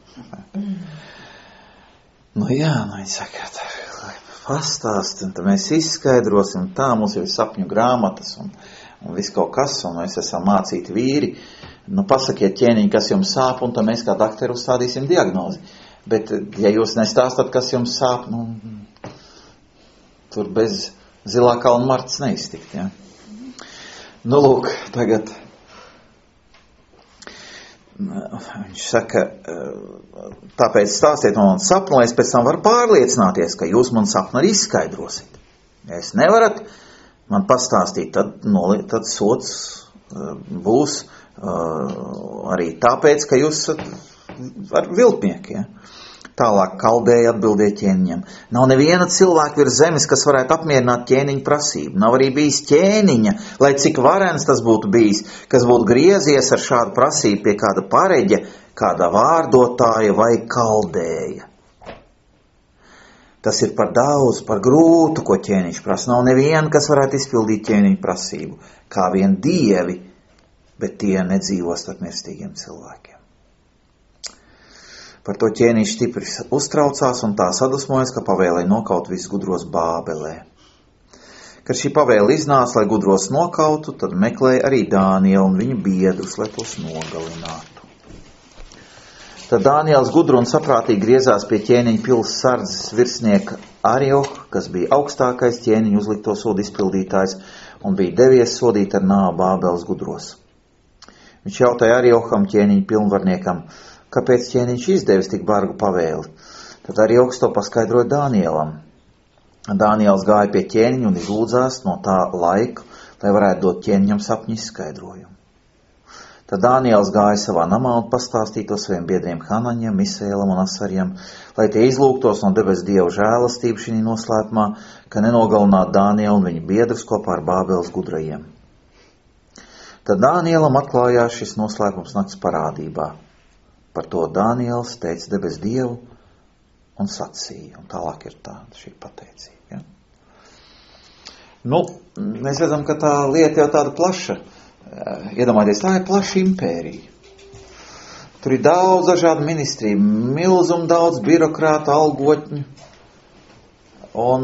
Nu jā, nu viņi saka, pastāst, un tad mēs izskaidrosim, tā mums ir sapņu grāmatas un un viss kaut kas, un mēs esam mācīti vīri, nu pasakiet ķēniņi, kas jums sāp, un tad mēs kā dakteri uzstādīsim diagnozi. Bet, ja jūs nestāstat, kas jums sāp, nu, tur bez zilā kalna marts neiztikt, ja. Nu, lūk, tagad, viņš saka, tāpēc stāstiet man sapnu, lai es pēc tam varu pārliecināties, ka jūs man sapnu arī izskaidrosit. Ja es nevarat man pastāstīt, tad, no, tad sots uh, būs uh, arī tāpēc, ka jūs ar viltnieki, ja? Tālāk kaldēja atbildēja ķēniņam. Nav neviena cilvēka virs zemes, kas varētu apmierināt ķēniņa prasību. Nav arī bijis ķēniņa, lai cik varens tas būtu bijis, kas būtu griezies ar šādu prasību pie kāda pareģa, kāda vārdotāja vai kaldēja. Tas ir par daudz, par grūtu, ko ķēniņš prasa. Nav neviena, kas varētu izpildīt ķēniņa prasību, kā vien dievi, bet tie nedzīvo starp mirstīgiem cilvēkiem. Par to ķēniņš stipri uztraucās un tā sadusmojas, ka pavēlēja nokaut visus gudros Bābelē. Kad šī pavēle iznāca, lai gudros nokautu, tad meklēja arī Dānielu un viņa biedrus, lai tos nogalinātu. Tad Dāniels gudru un saprātīgi griezās pie ķēniņa pils sardzes virsnieka Arioha, kas bija augstākais ķēniņa uzlikto sodu izpildītājs un bija devies sodīt ar nāvu Bābeles gudros. Viņš jautāja Arioham, ķēniņa pilnvarniekam, kāpēc ķēniņš izdevis tik bargu pavēli. Tad Ariohs to paskaidroja Dānielam. Dāniels gāja pie ķēniņa un izlūdzās no tā laika, lai varētu dot ķēniņam sapņu izskaidrojumu. Tad Dāniels gāja savā namā un pastāstīja to saviem biedriem Hanaņam, Misēlam un Asarjam, lai tie izlūgtos no debes Dievu žēlastību šī noslēpumā, ka nenogalinātu Dānielu un viņa biedrus kopā ar Bābeles gudrajiem. Tad Dānielam atklājās šis noslēpums nakts parādībā. Par to Dāniels teica debes Dievu un sacīja. Un tālāk ir tā, šī pateicība. Ja? Nu, mēs redzam, ka tā lieta jau tāda plaša. Iedomājieties, tā ir plaša impērija. Tur ir daudz dažādu ministriju, milzum daudz birokrātu, algotņu. Un,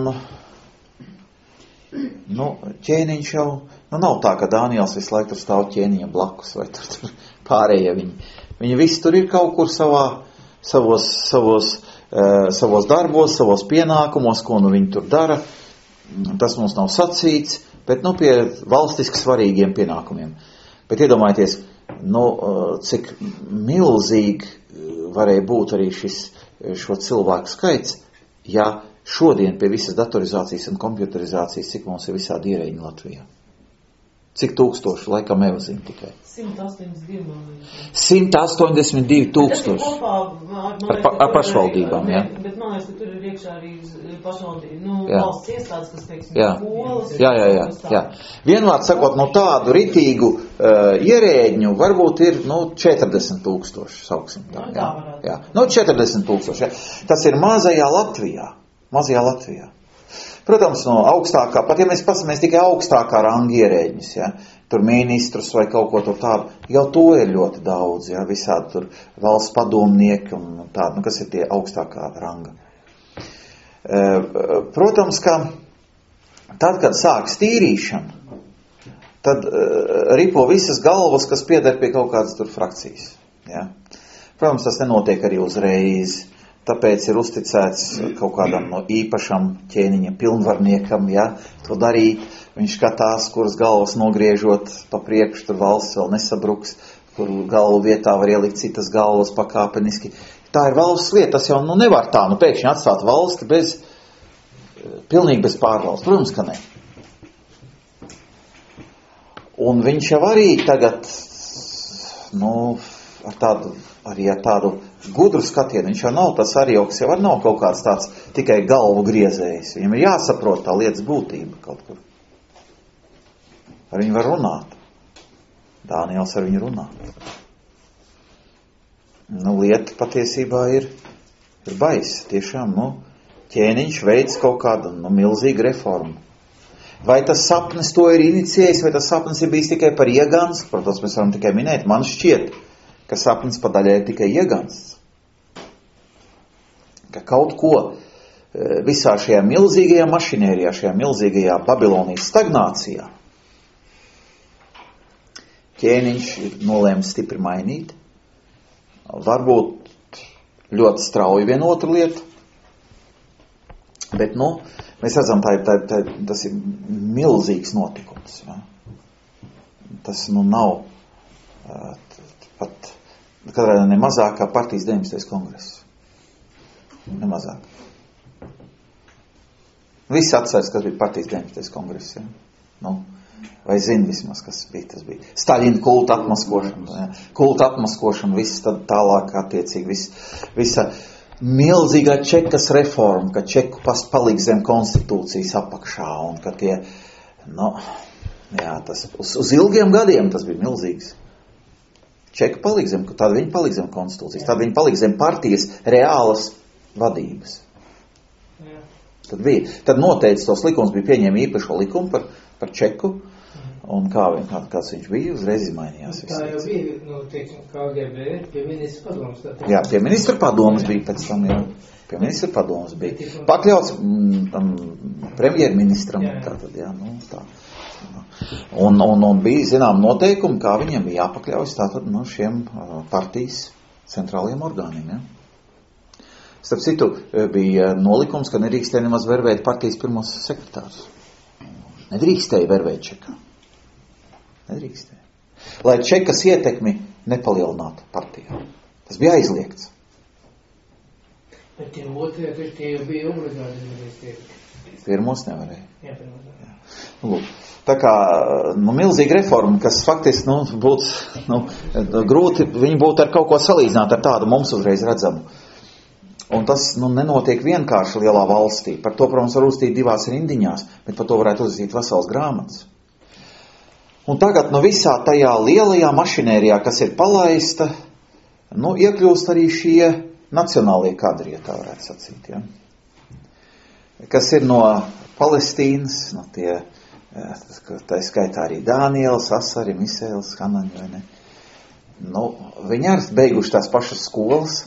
nu, ķēniņš jau, nu, nav tā, ka Dāniels visu laiku tur stāv ķēniņa blakus, vai tur, tur pārējie viņi. Viņi visi tur ir kaut kur savā, savos, savos, uh, savos darbos, savos pienākumos, ko nu viņi tur dara. Tas mums nav sacīts. Bet, nu, pie valstiski svarīgiem pienākumiem. Bet iedomājieties, nu, cik milzīgi varēja būt arī šis, šo cilvēku skaits, ja Šodien pie visas datorizācijas un kompjuterizācijas, cik mums ir visādi ierēģi Latvijā? Cik tūkstoši, laikam Eva zina tikai? simt astoņdesmit divi, man liekas. simt astoņdesmit divi tūkstoši. Tas ir kopā, man Ar, liekas, pa, ar tur pašvaldībām, ir, jā. Bet man liekas, ka tur ir iekšā arī pašvaldība, nu, Jā. valsts iestādes, kas, teiksim, Jā. skolas. Jā, jā, jā, jā. Vienvārds sakot, no tādu ritīgu uh, ierēģņu varbūt ir, nu, četrdesmit tūkstoši, sauksim tā. Nu, Jā, tā varētu jā. Nu, četrdesmit tūkstoši, jā. Tas ir mazajā Latvijā. Mazajā Latvijā. Protams, no augstākā, pat ja mēs pasamies tikai augstākā ranga ierēģņus, ja, tur ministrus vai kaut ko tur tādu, jau to ir ļoti daudz, ja, visādi tur valsts padomnieki un tādu, nu, kas ir tie augstākā ranga. E, protams, ka tad, kad sāks tīrīšana, tad e, ripo visas galvas, kas pieder pie kaut kādas tur frakcijas, ja. Protams, tas nenotiek arī uzreiz. Tāpēc ir uzticēts kaut kādam no īpašam ķēniņa pilnvarniekam, ja, to darīt. Viņš skatās, kuras galvas nogriežot pa priekšu, tur valsts vēl nesabruks, kur galvu vietā var ielikt citas galvas pakāpeniski. Tā ir valsts lieta, tas jau nu nevar tā, nu pēkšņi atstāt valsti bez, pilnīgi bez pārvaldes. Protams, ka ne. Un viņš jau arī tagad, nu, ar tādu, arī ar tādu gudru skatienu, viņš jau nav tas arioks, jau nav kaut kāds tāds tikai galvu griezējs. Viņam ir jāsaprot tā lietas būtība kaut kur. Ar viņu var runāt. Dāniels ar viņu runā. Nu, lieta patiesībā ir, ir baisa. Tiešām, nu, ķēniņš veids kaut kādu, nu, milzīgu reformu. Vai tas sapnis to ir inicijējis, vai tas sapnis ir bijis tikai par ieganstu? Protams, mēs varam tikai minēt. Man šķiet, ka sapnis pa daļai ir tikai iegansts. Ka kaut ko visā šajā milzīgajā mašinērijā, šajā milzīgajā Babilonijas stagnācijā ķēniņš ir nolēmis stipri mainīt. Varbūt ļoti strauji vienu otru lietu. Bet, nu, mēs redzam, tā ir, tā, tā, tas ir milzīgs notikums. Ja? Tas, nu, nav pat katrā ne mazāk kā partijas deviņdesmitais kongress. Ne mazāk. Visi atceras, kas bija partijas deviņdesmitais kongress. Ja? Nu, vai zina vismaz, kas bija, tas bija. Staļina kulta atmaskošana. Ja? Kulta atmaskošana, viss tad tālāk attiecīgi, viss, visa milzīgā čekas reforma, ka čeku pas palīg zem konstitūcijas apakšā un ka tie, nu, jā, tas uz, uz ilgiem gadiem tas bija milzīgs. Čeki palīg zem, tad viņi palīg zem konstitūcijas, tad viņi palīg zem partijas reālas vadības. Jā. Tad bija, tad noteicis tos likums, bija pieņēma īpašo likumu par, par čeku, un kā, kā, kāds viņš bija, uzreiz izmainījās. Tā jau bija, nu, teiksim, K G B, pie ministra padomas. Jā, pie ministra padomas bija pēc tam, jā. Pie ministra padomas bija. Pakļauts mm, tam premjerministram, jā, jā. tātad, jā, nu, tā. Un, un, un bija, zinām, noteikumi, kā viņam bija jāpakļaujas tātad, nu, šiem partijas centrālajiem orgāniem, jā. Starp citu, bija nolikums, ka nedrīkstēja nemaz vervēt partijas pirmos sekretārus. Nedrīkstēja vervēt čekā. Nedrīkstēja. Lai čekas ietekmi nepalielinātu partijā. Tas bija aizliegts. Bet tie otrie, tie jau bija obligāti. Pirmos nevarēja. Jā, pirmos nevarēja. Lūk, tā kā, nu, milzīga reforma, kas faktiski, nu, būtu, nu, grūti, viņi būtu ar kaut ko salīdzināt ar tādu mums uzreiz redzamu. Un tas, nu, nenotiek vienkārši lielā valstī. Par to, protams, var uzstīt divās rindiņās, bet par to varētu uzstīt vesels grāmatas. Un tagad, nu, visā tajā lielajā mašinērijā, kas ir palaista, nu, iekļūst arī šie nacionālie kadri, ja tā varētu sacīt, ja? Kas ir no Palestīnas, no tie, tā skaitā arī Dāniels, Asari, Misēls, Hanaņi, vai ne? Nu, viņi arī beiguši tās pašas skolas,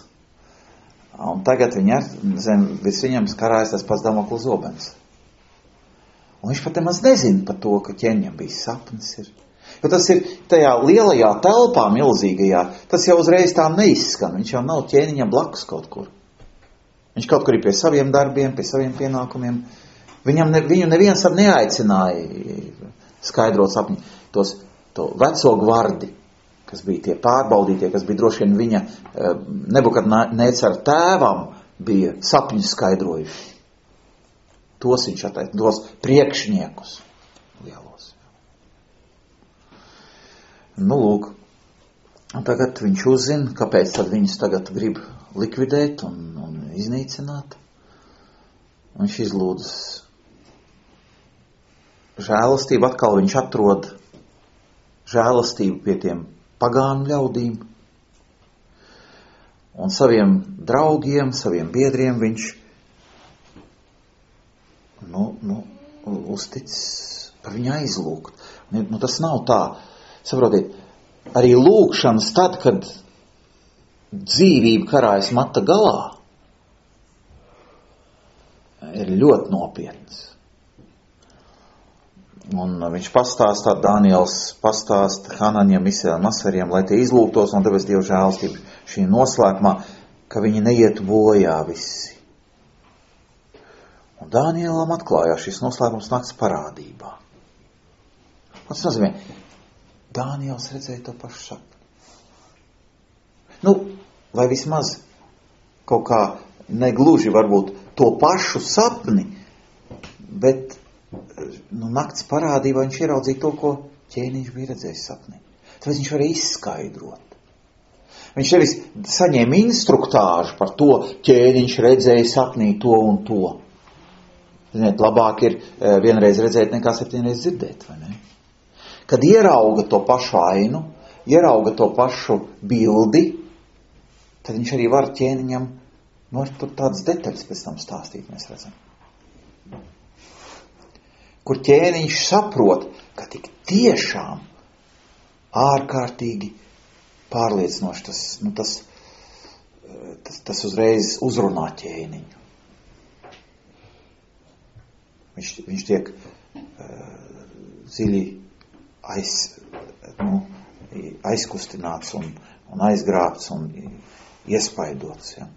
un tagad viņi ar, zem, virs viņam skarājas tas pats Damokla zobens. Un viņš pat nemaz nezina par to, ka ķēniņam bija sapnis ir. Jo tas ir tajā lielajā telpā milzīgajā, tas jau uzreiz tā neizskan. Viņš jau nav ķēniņam blakus kaut kur. Viņš kaut kur ir pie saviem darbiem, pie saviem pienākumiem. Viņam ne, viņu neviens ar neaicināja skaidrot sapņi. Tos, to veco gvardi, kas bija tie pārbaudītie, kas bija droši vien viņa Nebukadnēcar tēvam bija sapņus skaidrojuši. Tos viņš attaisno, tos priekšniekus lielos. Nu, lūk, tagad viņš uzzina, kāpēc tad viņus tagad grib likvidēt un, un iznīcināt. Viņš izlūdz žēlastību, atkal viņš atrod žēlastību pie tiem pagānu ļaudīm. Un saviem draugiem, saviem biedriem viņš nu, nu, uztic par viņu aizlūgt. Nu, tas nav tā, saprotiet, arī lūgšanas tad, kad dzīvība karājas mata galā, ir ļoti nopietns. Un viņš pastāstā, Daniels pastāsta Hanaņiem, Misēlam, Asariem, lai tie izlūgtos, un tāpēc Dieva žēlastība šī noslēgumā, ka viņi neiet bojā visi. Un Danielam atklājās šis noslēgums nakts parādībā. Un tas nozīmē, Daniels redzēja to pašu sapni. Nu, vai vismaz kaut kā negluži varbūt to pašu sapni, bet nu, nakts parādībā viņš ieraudzīja to, ko ķēniņš bija redzējis sapnī. Tāpēc viņš varēja izskaidrot. Viņš nevis saņēma instruktāžu par to, ķēniņš redzēja sapnī to un to. Ziniet, labāk ir vienreiz redzēt nekā septiņreiz dzirdēt, vai ne? Kad ierauga to pašu ainu, ierauga to pašu bildi, tad viņš arī var ķēniņam no tur tādas detaļas pēc tam stāstīt, mēs redzam. Kur ķēniņš saprot, ka tik tiešām ārkārtīgi pārliecinoši tas, nu tas, tas, tas uzreiz uzrunā ķēniņu. Viņš, viņš tiek uh, dziļi aiz, nu, aizkustināts un, un aizgrābts un iespaidots. Ja.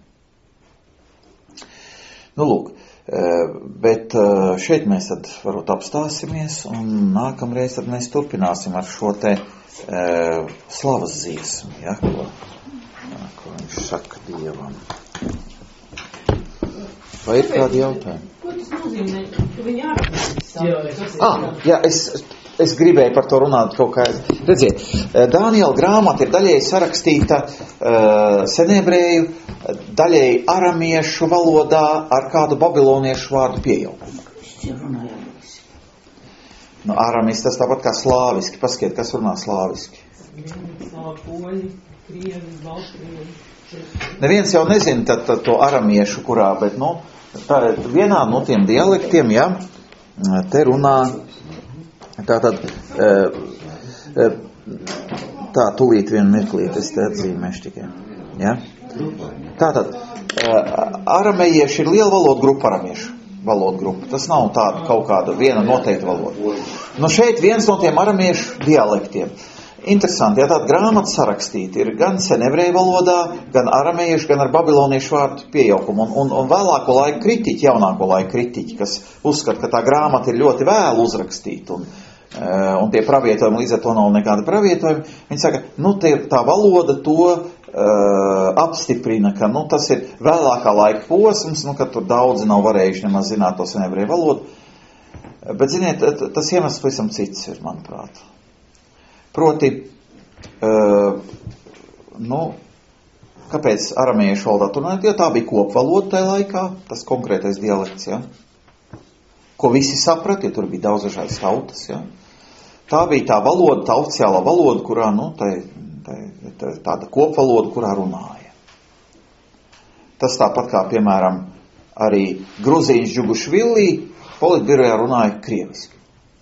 Nu, lūk. Bet šeit mēs tad varbūt apstāsimies un nākamreiz tad mēs turpināsim ar šo te e, slavas dziesmu, ja, ko, ko viņš saka Dievam. Vai ir kādi jautājumi? Ko tas nozīmē, ka viņi ārpēc? Ah, jā, es, es gribēju par to runāt kaut kā. Redziet, Daniela grāmata ir daļēji sarakstīta uh, senebreju, daļēji aramiešu valodā ar kādu babiloniešu vārdu pieaugumu. Nu, aramis tas tāpat kā slāviski. Paskiet, kas runā slāviski. Poļi, krievi, baltkrievi. Neviens jau nezina tad, tad to aramiešu, kurā, bet, nu, tā vienā no tiem dialektiem, ja, te runā tātad, tā tūlīt vienu mirklīt, es te atzīmēšu tikai, ja. Tātad, aramejieši ir liela valoda grupa aramiešu. Valoda grupa. Tas nav tāda kaut kāda viena noteikta valoda. Nu šeit viens no tiem aramiešu dialektiem. Interesanti, ja tāda grāmata sarakstīta ir gan senebreju valodā, gan aramiešu, gan ar babiloniešu vārdu pieaukumu. Un, un, un vēlāko laiku kritiķi, jaunāko laiku kritiķi, kas uzskata, ka tā grāmata ir ļoti vēlu uzrakstīta un, un tie pravietojumi līdz ar to nav nekāda pravietojumi. Viņi saka, nu tie, tā valoda to Uh, apstiprina, ka nu, tas ir vēlākā laika posms, nu, ka tur daudzi nav varējuši nemaz zināt to senebreju valodu. Bet, ziniet, tas iemesls pavisam cits ir, manuprāt. Proti, uh, nu, kāpēc aramiešu valodā tur runājot? Jo tā bija kopvaloda tajā laikā, tas konkrētais dialekts, ja? Ko visi saprat, jo tur bija daudz dažādas tautas. Ja? Tā bija tā valoda, tā oficiālā valoda, kurā, nu, tai tāda kopvaloda, kurā runāja. Tas tāpat kā, piemēram, arī Gruzīņš Džugušvilī politbirojā runāja krieviski.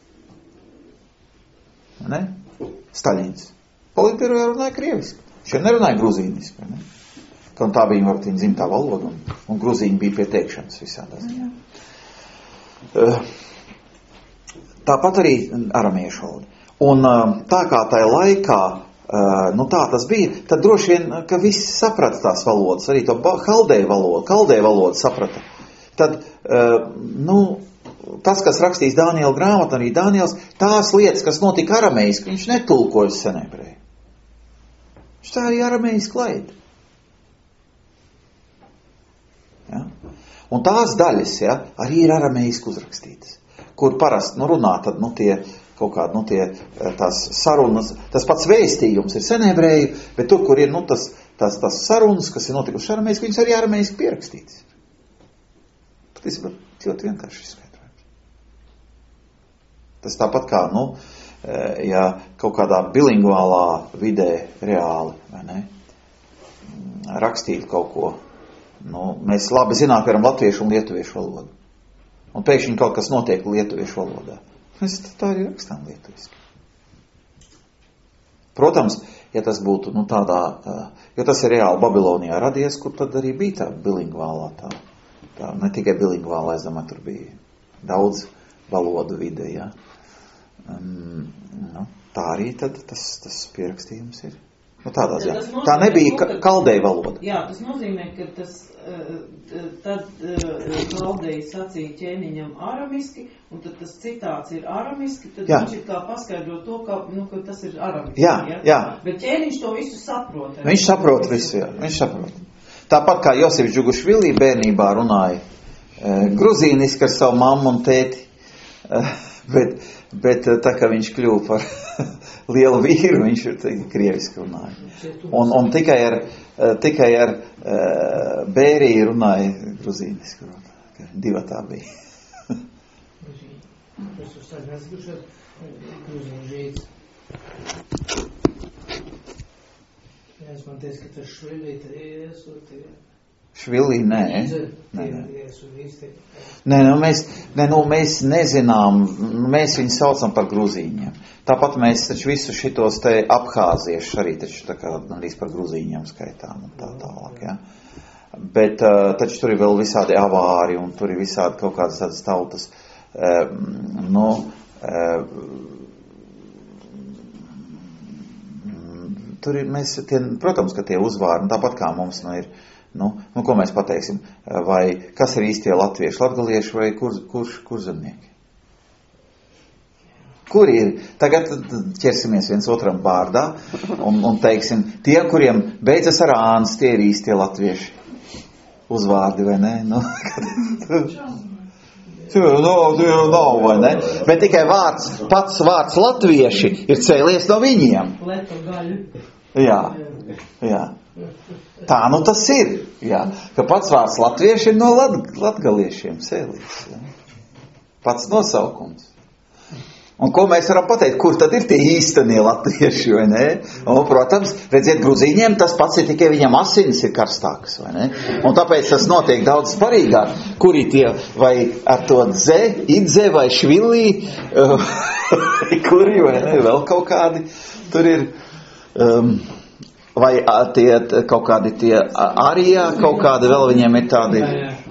Ne? Staļins. Politbirojā runāja krieviski. Šeit nerunāja gruzīniski. Ne? Ka tā bija varbūt viņa dzimtā valoda, un, un Gruzīņi bija pie teikšanas visādā ziņā. Uh, tāpat arī aramiešu valoda. Un uh, tā kā tajā laikā Uh, nu tā tas bija, tad droši vien, ka visi saprata tās valodas, arī to kaldēju valodu, kaldēju valodu saprata. Tad, uh, nu, tas, kas rakstīs Daniela grāmatu, arī Daniels, tās lietas, kas notika arameiski, viņš netulkoja senebreju. Viņš tā arī arameiski laid. Ja? Un tās daļas, ja, arī ir arameiski uzrakstītas, kur parasti, nu, runā tad, nu, tie kaut kādi, nu, tie tās sarunas, tas pats vēstījums ir senebreju, bet tur, kur ir, nu, tas, tas, tas sarunas, kas ir notikuši arameiski, viņas arī arameiski pierakstītas. Tas ir ļoti vienkārši izskaidrojums. Tas tāpat kā, nu, ja kaut kādā bilingvālā vidē reāli, vai ne, rakstīt kaut ko, nu, mēs labi zinām, piemēram, latviešu un lietuviešu valodu. Un pēkšņi kaut kas notiek lietuviešu valodā. Mēs tā arī rakstām lietuviski. Protams, ja tas būtu, nu, tādā, jo tas ir reāli Babilonijā radies, kur tad arī bija tā bilingvālā tā, tā ne tikai bilingvālā, es domāju, tur bija daudz valodu vide, ja. Um, nu, tā arī tad tas, tas pierakstījums ir. Nu, tādā ziņā. Nozīmē, tā nebija ka, ka, kaldeja valoda. Jā, tas nozīmē, ka tas, tad kaldeja sacīja ķēniņam aramiski, un tad tas citāts ir aramiski, tad jā. Viņš ir kā paskaidro to, ka, nu, ka tas ir aramiski. Jā, ja? jā. Bet ķēniņš to visu saprot. Viņš saprot visu, jā. Viņš saprot. Tāpat kā Josifs Džugušvilī bērnībā runāja e, gruzīniski ar savu mammu un tēti, e, bet, bet tā kā viņš kļuva par lielu vīru, viņš ir krieviski runāja. Un, un tikai ar, tikai ar uh, bēriju runāja gruzīniski. Divatā bija. Es uzstāju nesguši ar grūzīnu žīdzi. Jā, es man teicu, ka tas švilī te iesūt. Švilī, nē. Nē, nē. Nē, nu mēs, nē, nu mēs nezinām, mēs viņus saucam par gruzīņiem. Tāpat mēs taču visu šitos te abhāzieši arī taču tā kā arī par gruzīņiem skaitām un tā tālāk, ja. Bet uh, taču tur ir vēl visādi avāri un tur ir visādi kaut kādas tādas tautas. Uh, nu, uh, tur ir, mēs, tie, protams, ka tie uzvārdi, tāpat kā mums, nu, ir, nu, nu, ko mēs pateiksim, vai kas ir īstie latvieši, latgalieši vai kur, kurš, kurzemnieki? Kur ir? Tagad ķersimies viens otram vārdā un, un teiksim, tie, kuriem beidzas ar āns, tie ir īstie latvieši. Uzvārdi, vai ne? Nu, tie nav, tie nav, vai ne? Bet tikai vārds, pats vārds latvieši ir cēlies no viņiem. Jā, jā. Tā nu tas ir, jā. Ka pats vārds latvieši ir no lat, latgaliešiem cēlies. Jā. Pats nosaukums. Un ko mēs varam pateikt, kur tad ir tie īstenie latvieši, vai ne? Un, protams, redziet, gruzīņiem tas pats ir tikai viņam asinis ir karstāks, vai ne? Un tāpēc tas notiek daudz svarīgāk, kuri tie, vai ar to dze, idze vai švilī, uh, kuri, vai ne, vēl kaut kādi, tur ir, um, vai tie kaut kādi tie arijā, kaut kādi vēl viņiem ir tādi.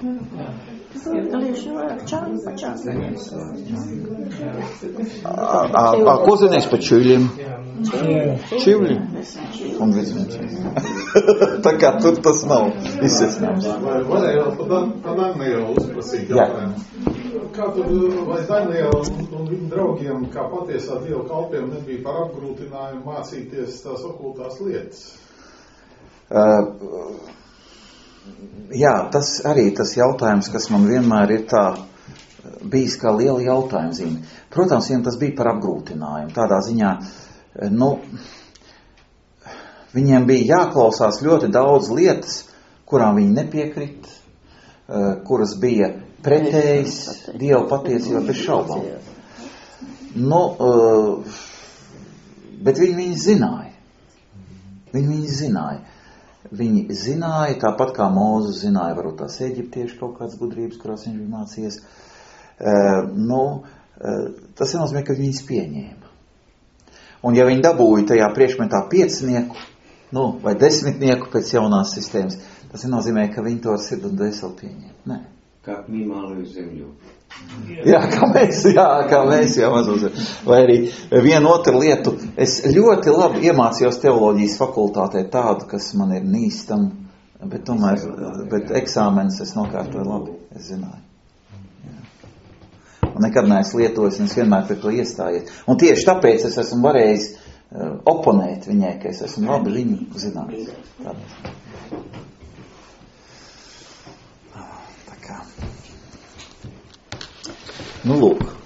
A, a, a ko zinies par čivļiem? Čivļi? Un vismaz. Tā kā tur tas nav izsesnāms. Vai varēja pa Danielu uzprasīt jautājumu? Kā tur, vai Daniela un viņa draugiem, kā patiesā Dieva kalpiem, nebija par apgrūtinājumu mācīties tās okultās lietas? Uh, jā, tas arī tas jautājums, kas man vienmēr ir tā bijis kā liela jautājuma zīme. Protams, viņam tas bija par apgrūtinājumu. Tādā ziņā, nu, viņiem bija jāklausās ļoti daudz lietas, kurām viņi nepiekrita, kuras bija pretējas Dieva patiesībā bez šaubām. Nu, bet viņi viņi zināja. Viņi viņi zināja. Viņi zināja, tāpat kā Mūzes zināja, varbūt tās eģiptieši kaut kādas gudrības, kurās viņš bija mācījies. Uh, nu, uh, tas nozīmē, ka viņas pieņēma. Un ja viņi dabūja tajā priekšmetā piecinieku, nu, vai desmitnieku pēc jaunās sistēmas, tas nozīmē, ka viņi to ar sirdi un dvēseli pieņēma. Nē. Kā mīmāli uz zemļu. Jā, kā mēs, jā, kā mēs, jā, mazos. Vai arī vienu otru lietu. Es ļoti labi iemācījos teoloģijas fakultātē tādu, kas man ir nīstam, bet tomēr, bet eksāmenis es nokārtoju labi, es zināju. Un nekad neesmu lietojis, un es vienmēr pret to iestājies. Un tieši tāpēc es esmu varējis uh, oponēt viņai, ka es esmu labi viņu zinājis. Tā. Tā kā. Nu, lūk.